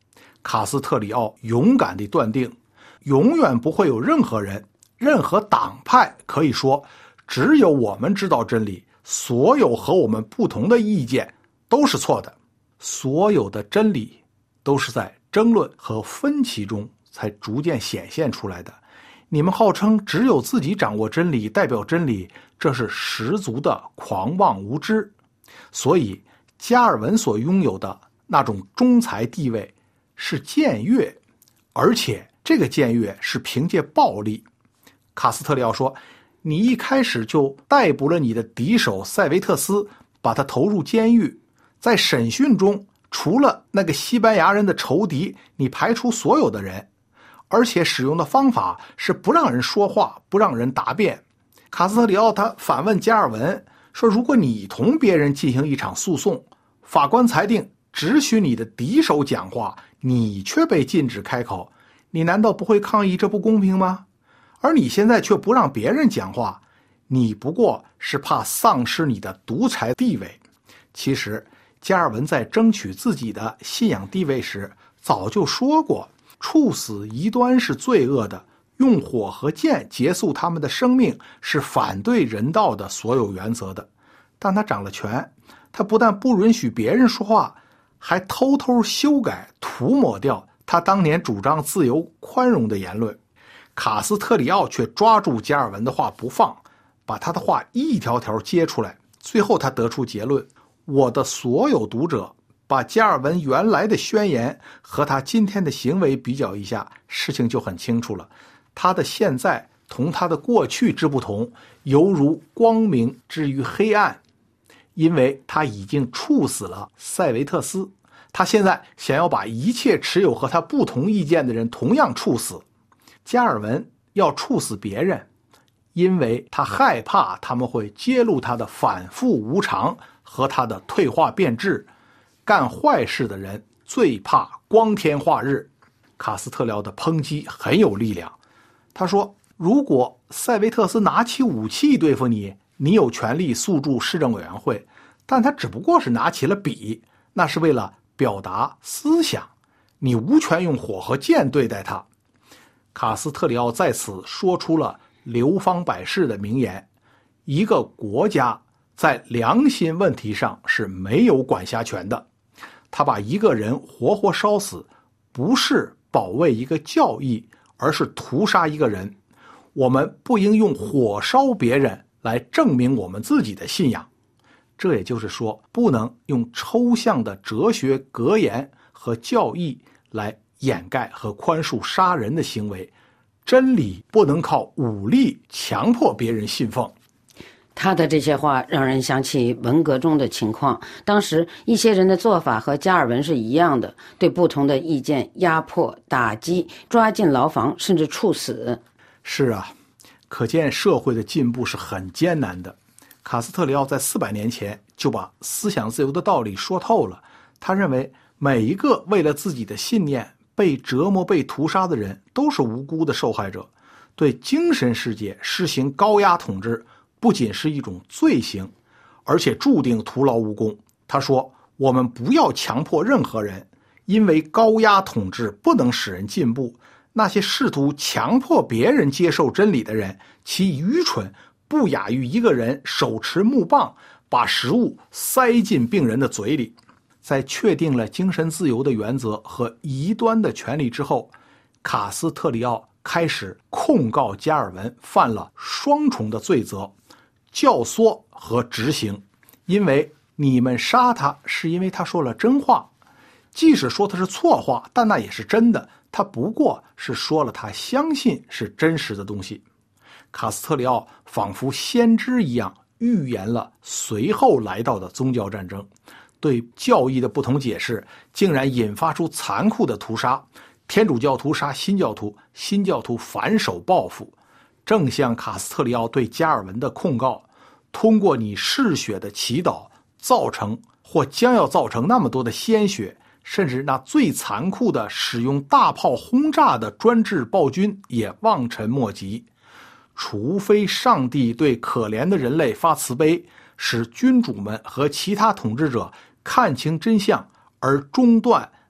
卡斯特里奥勇敢地断定，永远不会有任何人、任何党派可以说只有我们知道真理，所有和我们不同的意见都是错的。所有的真理都是在争论和分歧中才逐渐显现出来的。你们号称只有自己掌握真理，代表真理，这是十足的狂妄无知。所以加尔文所拥有的那种中裁地位是僭越，而且这个僭越是凭借暴力。卡斯特里奥说，你一开始就逮捕了你的敌手塞维特斯，把他投入监狱，在审讯中除了那个西班牙人的仇敌，你排除所有的人，而且使用的方法是不让人说话，不让人答辩。卡斯特里奥他反问加尔文说，如果你同别人进行一场诉讼，法官裁定只许你的敌手讲话，你却被禁止开口，你难道不会抗议这不公平吗？而你现在却不让别人讲话，你不过是怕丧失你的独裁地位。其实加尔文在争取自己的信仰地位时早就说过，处死异端是罪恶的，用火和剑结束他们的生命是反对人道的所有原则的。但他掌了权，他不但不允许别人说话，还偷偷修改涂抹掉他当年主张自由宽容的言论。卡斯特里奥却抓住加尔文的话不放，把他的话一条条揭出来。最后他得出结论，我的所有读者把加尔文原来的宣言和他今天的行为比较一下，事情就很清楚了。他的现在同他的过去之不同，犹如光明之于黑暗，因为他已经处死了塞维特斯，他现在想要把一切持有和他不同意见的人同样处死。加尔文要处死别人，因为他害怕他们会揭露他的反复无常和他的退化变质。干坏事的人最怕光天化日。卡斯特里奥的抨击很有力量，他说，如果塞维特斯拿起武器对付你，你有权利诉诸市政委员会，但他只不过是拿起了笔，那是为了表达思想，你无权用火和剑对待他。卡斯特里奥在此说出了流芳百世的名言，一个国家在良心问题上是没有管辖权的。他把一个人活活烧死，不是保卫一个教义，而是屠杀一个人。我们不应用火烧别人来证明我们自己的信仰。这也就是说，不能用抽象的哲学格言和教义来掩盖和宽恕杀人的行为。真理不能靠武力强迫别人信奉。 他的这些话让人想起文革中的情况，当时一些人的做法和加尔文是一样的，对不同的意见压迫、打击、抓进牢房，甚至处死。 是啊，可见社会的进步是很艰难的。卡斯特里奥在400年前就把思想自由的道理说透了。他认为每一个为了自己的信念被折磨、被屠杀的人都是无辜的受害者。对精神世界施行高压统治不仅是一种罪行，而且注定徒劳无功。他说，我们不要强迫任何人，因为高压统治不能使人进步。那些试图强迫别人接受真理的人，其愚蠢不亚于一个人手持木棒把食物塞进病人的嘴里。在确定了精神自由的原则和异端的权利之后，卡斯特里奥开始控告加尔文犯了双重的罪责，教唆和执行。因为你们杀他是因为他说了真话，即使说他是错话，但那也是真的，他不过是说了他相信是真实的东西。卡斯特里奥仿佛先知一样预言了随后来到的宗教战争，对教义的不同解释竟然引发出残酷的屠杀，天主教徒杀新教徒，新教徒反手报复。正像卡斯特里奥对加尔文的控告，通过你嗜血的祈祷造成或将要造成那么多的鲜血，甚至那最残酷的使用大炮轰炸的专制暴君也望尘莫及。除非上帝对可怜的人类发慈悲，使君主们和其他统治者看清真相，而中断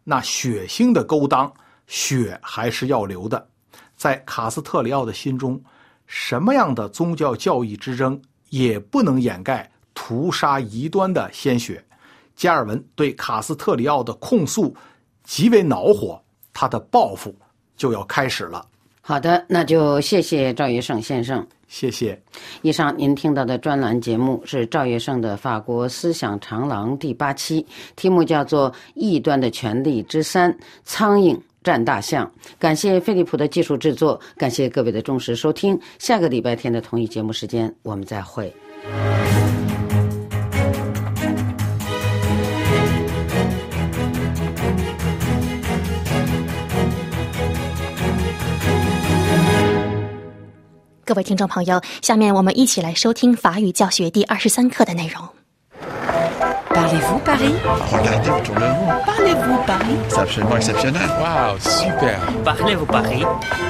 那血腥的勾当，血还是要流的。在卡斯特里奥的心中，什么样的宗教教义之争也不能掩盖屠杀异端的鲜血。加尔文对卡斯特里奥的控诉极为恼火，他的报复就要开始了。 好的，那就谢谢赵月胜先生。 谢谢。 以上您听到的专栏节目是赵月胜的《法国思想长廊》第8期，题目叫做《异端的权利之3：苍蝇战大象》。感谢飞利浦的技术制作，感谢各位的忠实收听。下个礼拜天的同一节目时间，我们再会。 各位听众朋友，下面我们一起来收听法语教学第23课的内容。 Parlez-vous Paris? Regardez autour de vous. Parlez-vous Paris? C'est absolument exceptionnel. Waouh, super. Parlez-vous Paris?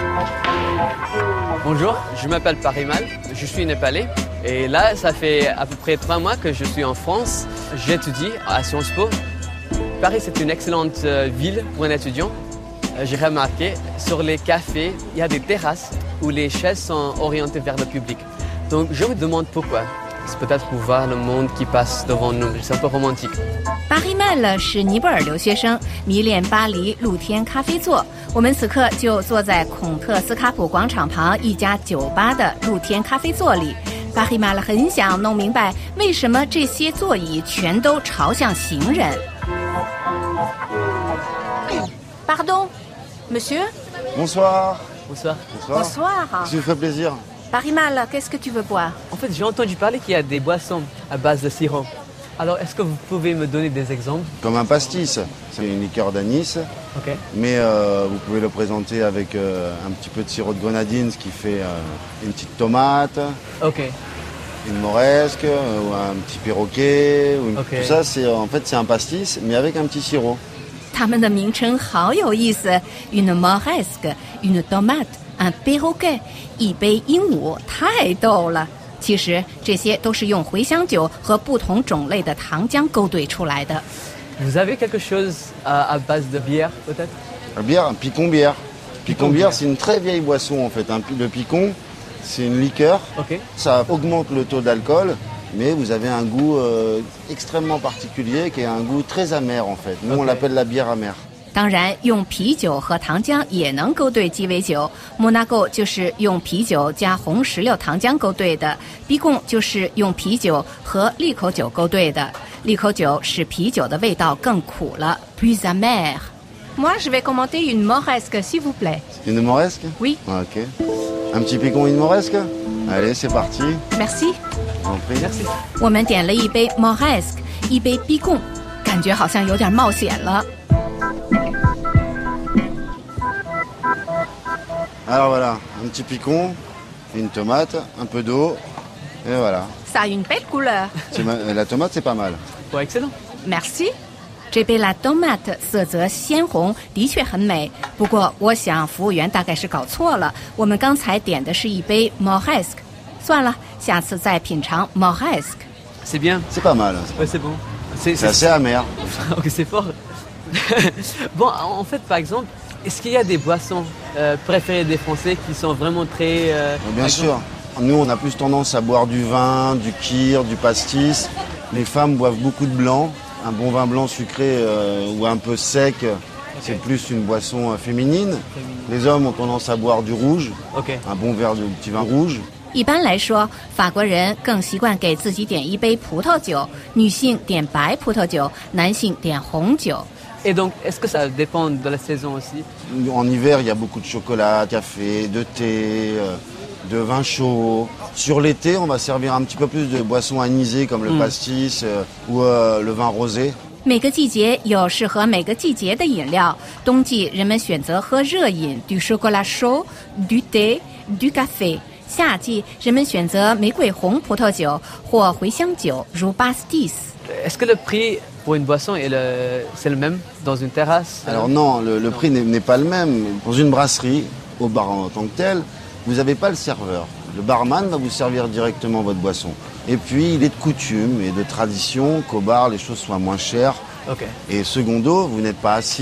Bonjour, je m'appelle Parimal, je suis népalais. Et là, ça fait à peu près 3 mois que je suis en France. J'étudie à Sciences Po. Paris, c'est une excellente ville pour un étudiant. J'ai remarqué, sur les cafés, il y a des terrasses où les chaises sont orientées vers le public. Donc je me demande pourquoi. C'est peut-être pour voir le monde qui passe devant nous. C'est un peu romantique. Parimal 是尼泊尔留学生，迷恋巴黎露天咖啡座。我们此刻就坐在孔特斯卡普广场旁一家酒吧的露天咖啡座里。Parimal 很想弄明白为什么这些座椅全都朝向行人。Pardon, monsieur? Bonsoir. Bonsoir. Bonsoir. Ça vous fait plaisir. Parimal, qu'est-ce que tu veux boire? En fait, j'ai entendu parler qu'il y a des boissons à base de sirop. Alors, est-ce que vous pouvez me donner des exemples? Comme un pastis. C'est une liqueur d'anis. Ok. Mais vous pouvez le présenter avec un petit peu de sirop de grenadine, ce qui fait une petite tomate. Ok. Une moresque, ou un petit perroquet. Okay. Tout ça, c'est un pastis, mais avec un petit sirop. 他们的名称好有意思 ，une moresque, une tomate, un perroquet， 一杯鹦鹉，太逗了。其实这些都是用茴香酒和不同种类的糖浆勾兑出来的。 Vous avez quelque chose à base de bière, peut-être? La bière, un picon bière. Picon bière, c'est une très vieille boisson en fait. Le picon, c'est une liqueur. Okay. Ça augmente le taux d'alcool. Mais vous avez un goût extrêmement particulier qui est un goût très amer en fait. Nous on l'appelle la bière amère. 当然，用啤酒和糖浆也能勾兑鸡尾酒。莫纳狗就是用啤酒加红石榴糖浆勾兑的，比贡就是用啤酒和利口酒勾兑的。利口酒使啤酒的味道更苦了 ，plus amer。Moi, je vais commander une moresque, s'il vous plaît. Une moresque? Oui. Ok. Un petit picon, une moresque? Allez, c'est parti. Merci. Merci. 我们点了一杯 moresque， 一杯 picon， 感觉好像有点冒险了。 Alors voilà, un petit picon, une tomate, un peu d'eau, et voilà. Ça a une belle couleur. La tomate, c'est pas mal. Ouais, excellent. Merci. 这杯 la tomate 色泽鲜红，的确很美。不过，我想服务员大概是搞错了，我们刚才点的是一杯 moresque。算了，下次再品尝 moresque。 C'est bien. C'est pas mal. Ouais, c'est bon. C'est assez amer. Ok, c'est fort. Bon, en fait, par exemple, est-ce qu'il y a des boissons préférées des Français qui sont vraiment très... Bien sûr. Nous, on a plus tendance à boire du vin, du kir, du pastis. Les femmes boivent beaucoup de blanc. Un bon vin blanc sucré ou un peu sec, c'est plus une boisson féminine. Les hommes ont tendance à boire du rouge. Un bon verre de petit vin rouge. 一般来说，法国人更习惯给自己点一杯葡萄酒，女性点白葡萄酒，男性点红酒。 Et donc, est-ce que ça dépend de la saison aussi? En hiver, il y a beaucoup de chocolat, de café, de thé, de vin chaud. Sur l'été, on va servir un petit peu plus de boissons anisées comme le pastis ou le vin rosé. 每个季节有适合每个季节的饮料。冬季人们选择喝热饮 du chocolat chaud, du thé, du café。夏季人们选择玫瑰红葡萄酒或茴香酒如 pastis。 Est-ce que le prix pour une boisson c'est le même dans une terrasse? Alors non, le prix n'est pas le même. Dans une brasserie, au bar en tant que tel, vous n'avez pas le serveur. Le barman va vous servir directement votre boisson. Et puis, il est de coutume et de tradition qu'au bar, les choses soient moins chères. Okay. Et secondo, vous n'êtes pas assis.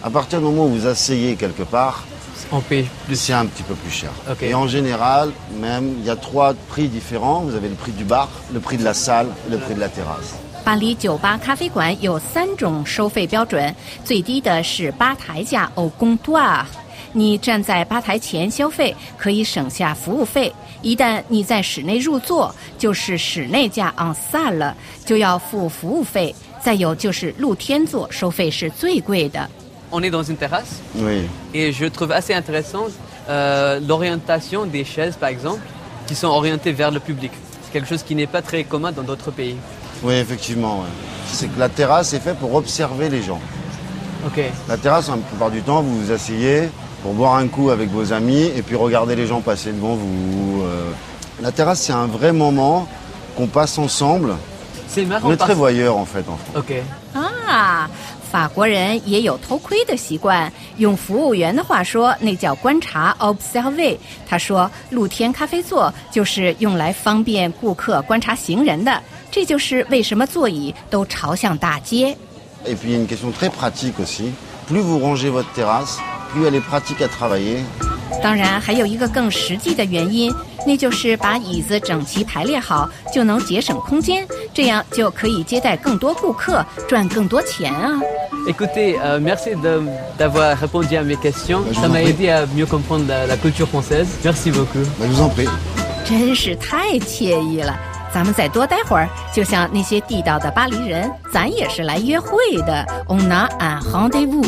À partir du moment où vous asseyez quelque part, c'est un petit peu plus cher. Okay. Et en général, même, il y a 3 prix différents. Vous avez le prix du bar, le prix de la salle et le prix de la terrasse. 巴黎酒吧、咖啡馆有3种收费标准，最低的是吧台价au comptoir。你站在吧台前消费，可以省下服务费。一旦你在室内入座，就是室内价 en salle 了，就要付服务费。再有就是露天座，收费是最贵的。 On est dans une terrasse. Oui. Et je trouve assez intéressant l'orientation des chaises, par exemple, qui sont orientées vers le public. C'est quelque chose qui n'est pas très commun dans d'autres pays. Oui, effectivement. Ouais. C'est que la terrasse est faite pour observer les gens. Okay. La terrasse, la plupart du temps, vous vous asseyez pour boire un coup avec vos amis et puis regarder les gens passer devant vous. La terrasse, c'est un vrai moment qu'on passe ensemble. C'est marrant. On est très voyeurs, en fait, en France. Ok. Ah, 法国人也有偷窥的习惯，用服务员的话说，那叫观察 observer。他说，露天咖啡座就是用来方便顾客观察行人的，这就是为什么座椅都朝向大街。 Et puis il y a une question très pratique aussi. Plus vous rangez votre terrasse, plus elle est pratique à travailler. 当然，还有一个更实际的原因，那就是把椅子整齐排列好，就能节省空间，这样就可以接待更多顾客，赚更多钱啊。 Écoutez, merci d'avoir répondu à mes questions. Ça m'a aidé à mieux comprendre la culture française. Merci beaucoup. Je vous en prie. 真是太惬意了。咱们再多待会儿，就像那些地道的巴黎人，咱也是来约会的。On a un rendez-vous。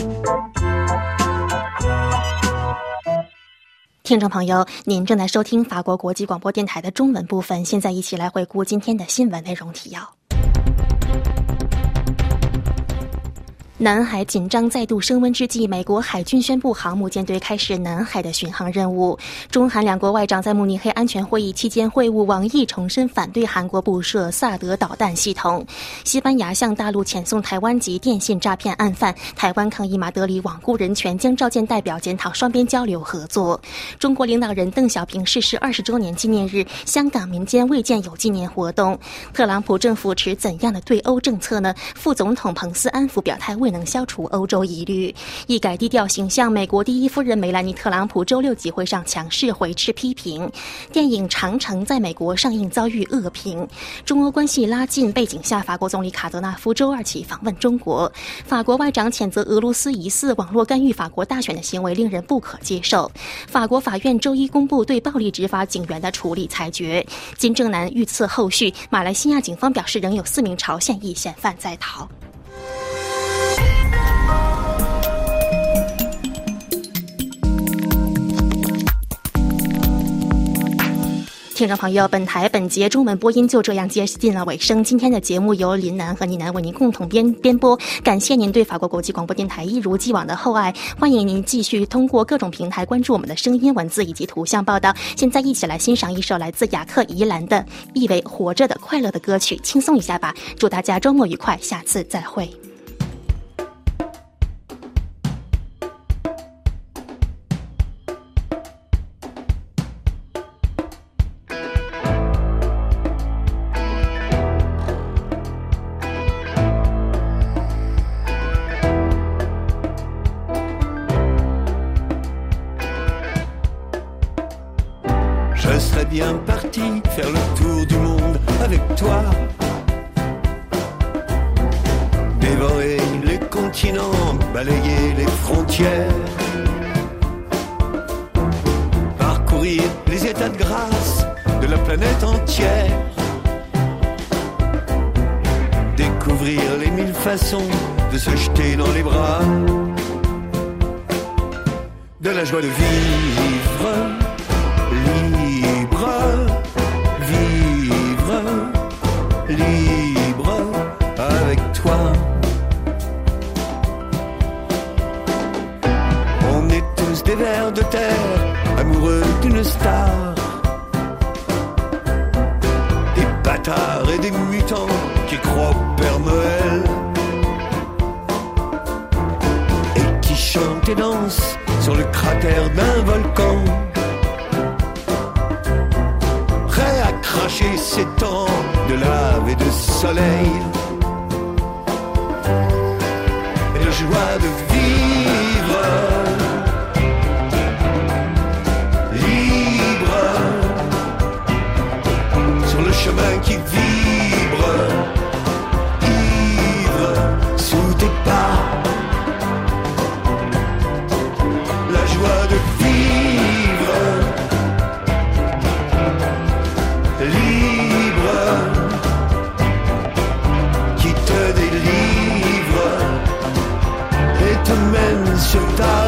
听众朋友，您正在收听法国国际广播电台的中文部分，现在一起来回顾今天的新闻内容提要。南海紧张再度升温之际，美国海军宣布航母舰队开始南海的巡航任务。中韩两国外长在慕尼黑安全会议期间会晤，王毅重申反对韩国布设萨德导弹系统。西班牙向大陆遣送台湾籍电信诈骗案犯，台湾抗议马德里罔顾人权，将召见代表检讨双边交流合作。中国领导人邓小平逝世20周年纪念日，香港民间未见有纪念活动。特朗普政府持怎样的对欧政策呢？副总统彭斯安抚表态未能消除欧洲疑虑。一改低调形象，美国第一夫人梅兰妮·特朗普周六集会上强势回斥批评。电影《长城》在美国上映遭遇恶评。中欧关系拉近背景下，法国总理卡德纳夫周二起访问中国。法国外长谴责俄罗斯疑似网络干预法国大选的行为令人不可接受。法国法院周一公布对暴力执法警员的处理裁决。金正男遇刺后续，马来西亚警方表示仍有4名朝鲜裔嫌犯在逃。听众朋友，本台本节中文播音就这样接近了尾声。今天的节目由林南和倪南为您共同编播，感谢您对法国国际广播电台一如既往的厚爱，欢迎您继续通过各种平台关注我们的声音、文字以及图像报道。现在一起来欣赏一首来自雅克宜兰的意为活着的快乐的歌曲，轻松一下吧。祝大家周末愉快，下次再会。 Je serais bien parti faire le tour du monde avec toi, dévorer les continents, balayer les frontières, parcourir les états de grâce de la planète entière, découvrir les 1000 façons de se jeter dans les bras de la joie de vivre. Vivre libre avec toi. On est tous des vers de terre, amoureux d'une star, des bâtards et des mutants qui croient au Père Noël et qui chantent et dansent sur le cratère d'un volcan, cracher ces temps de lave et de soleil et de joie de vivre. je t'arrête.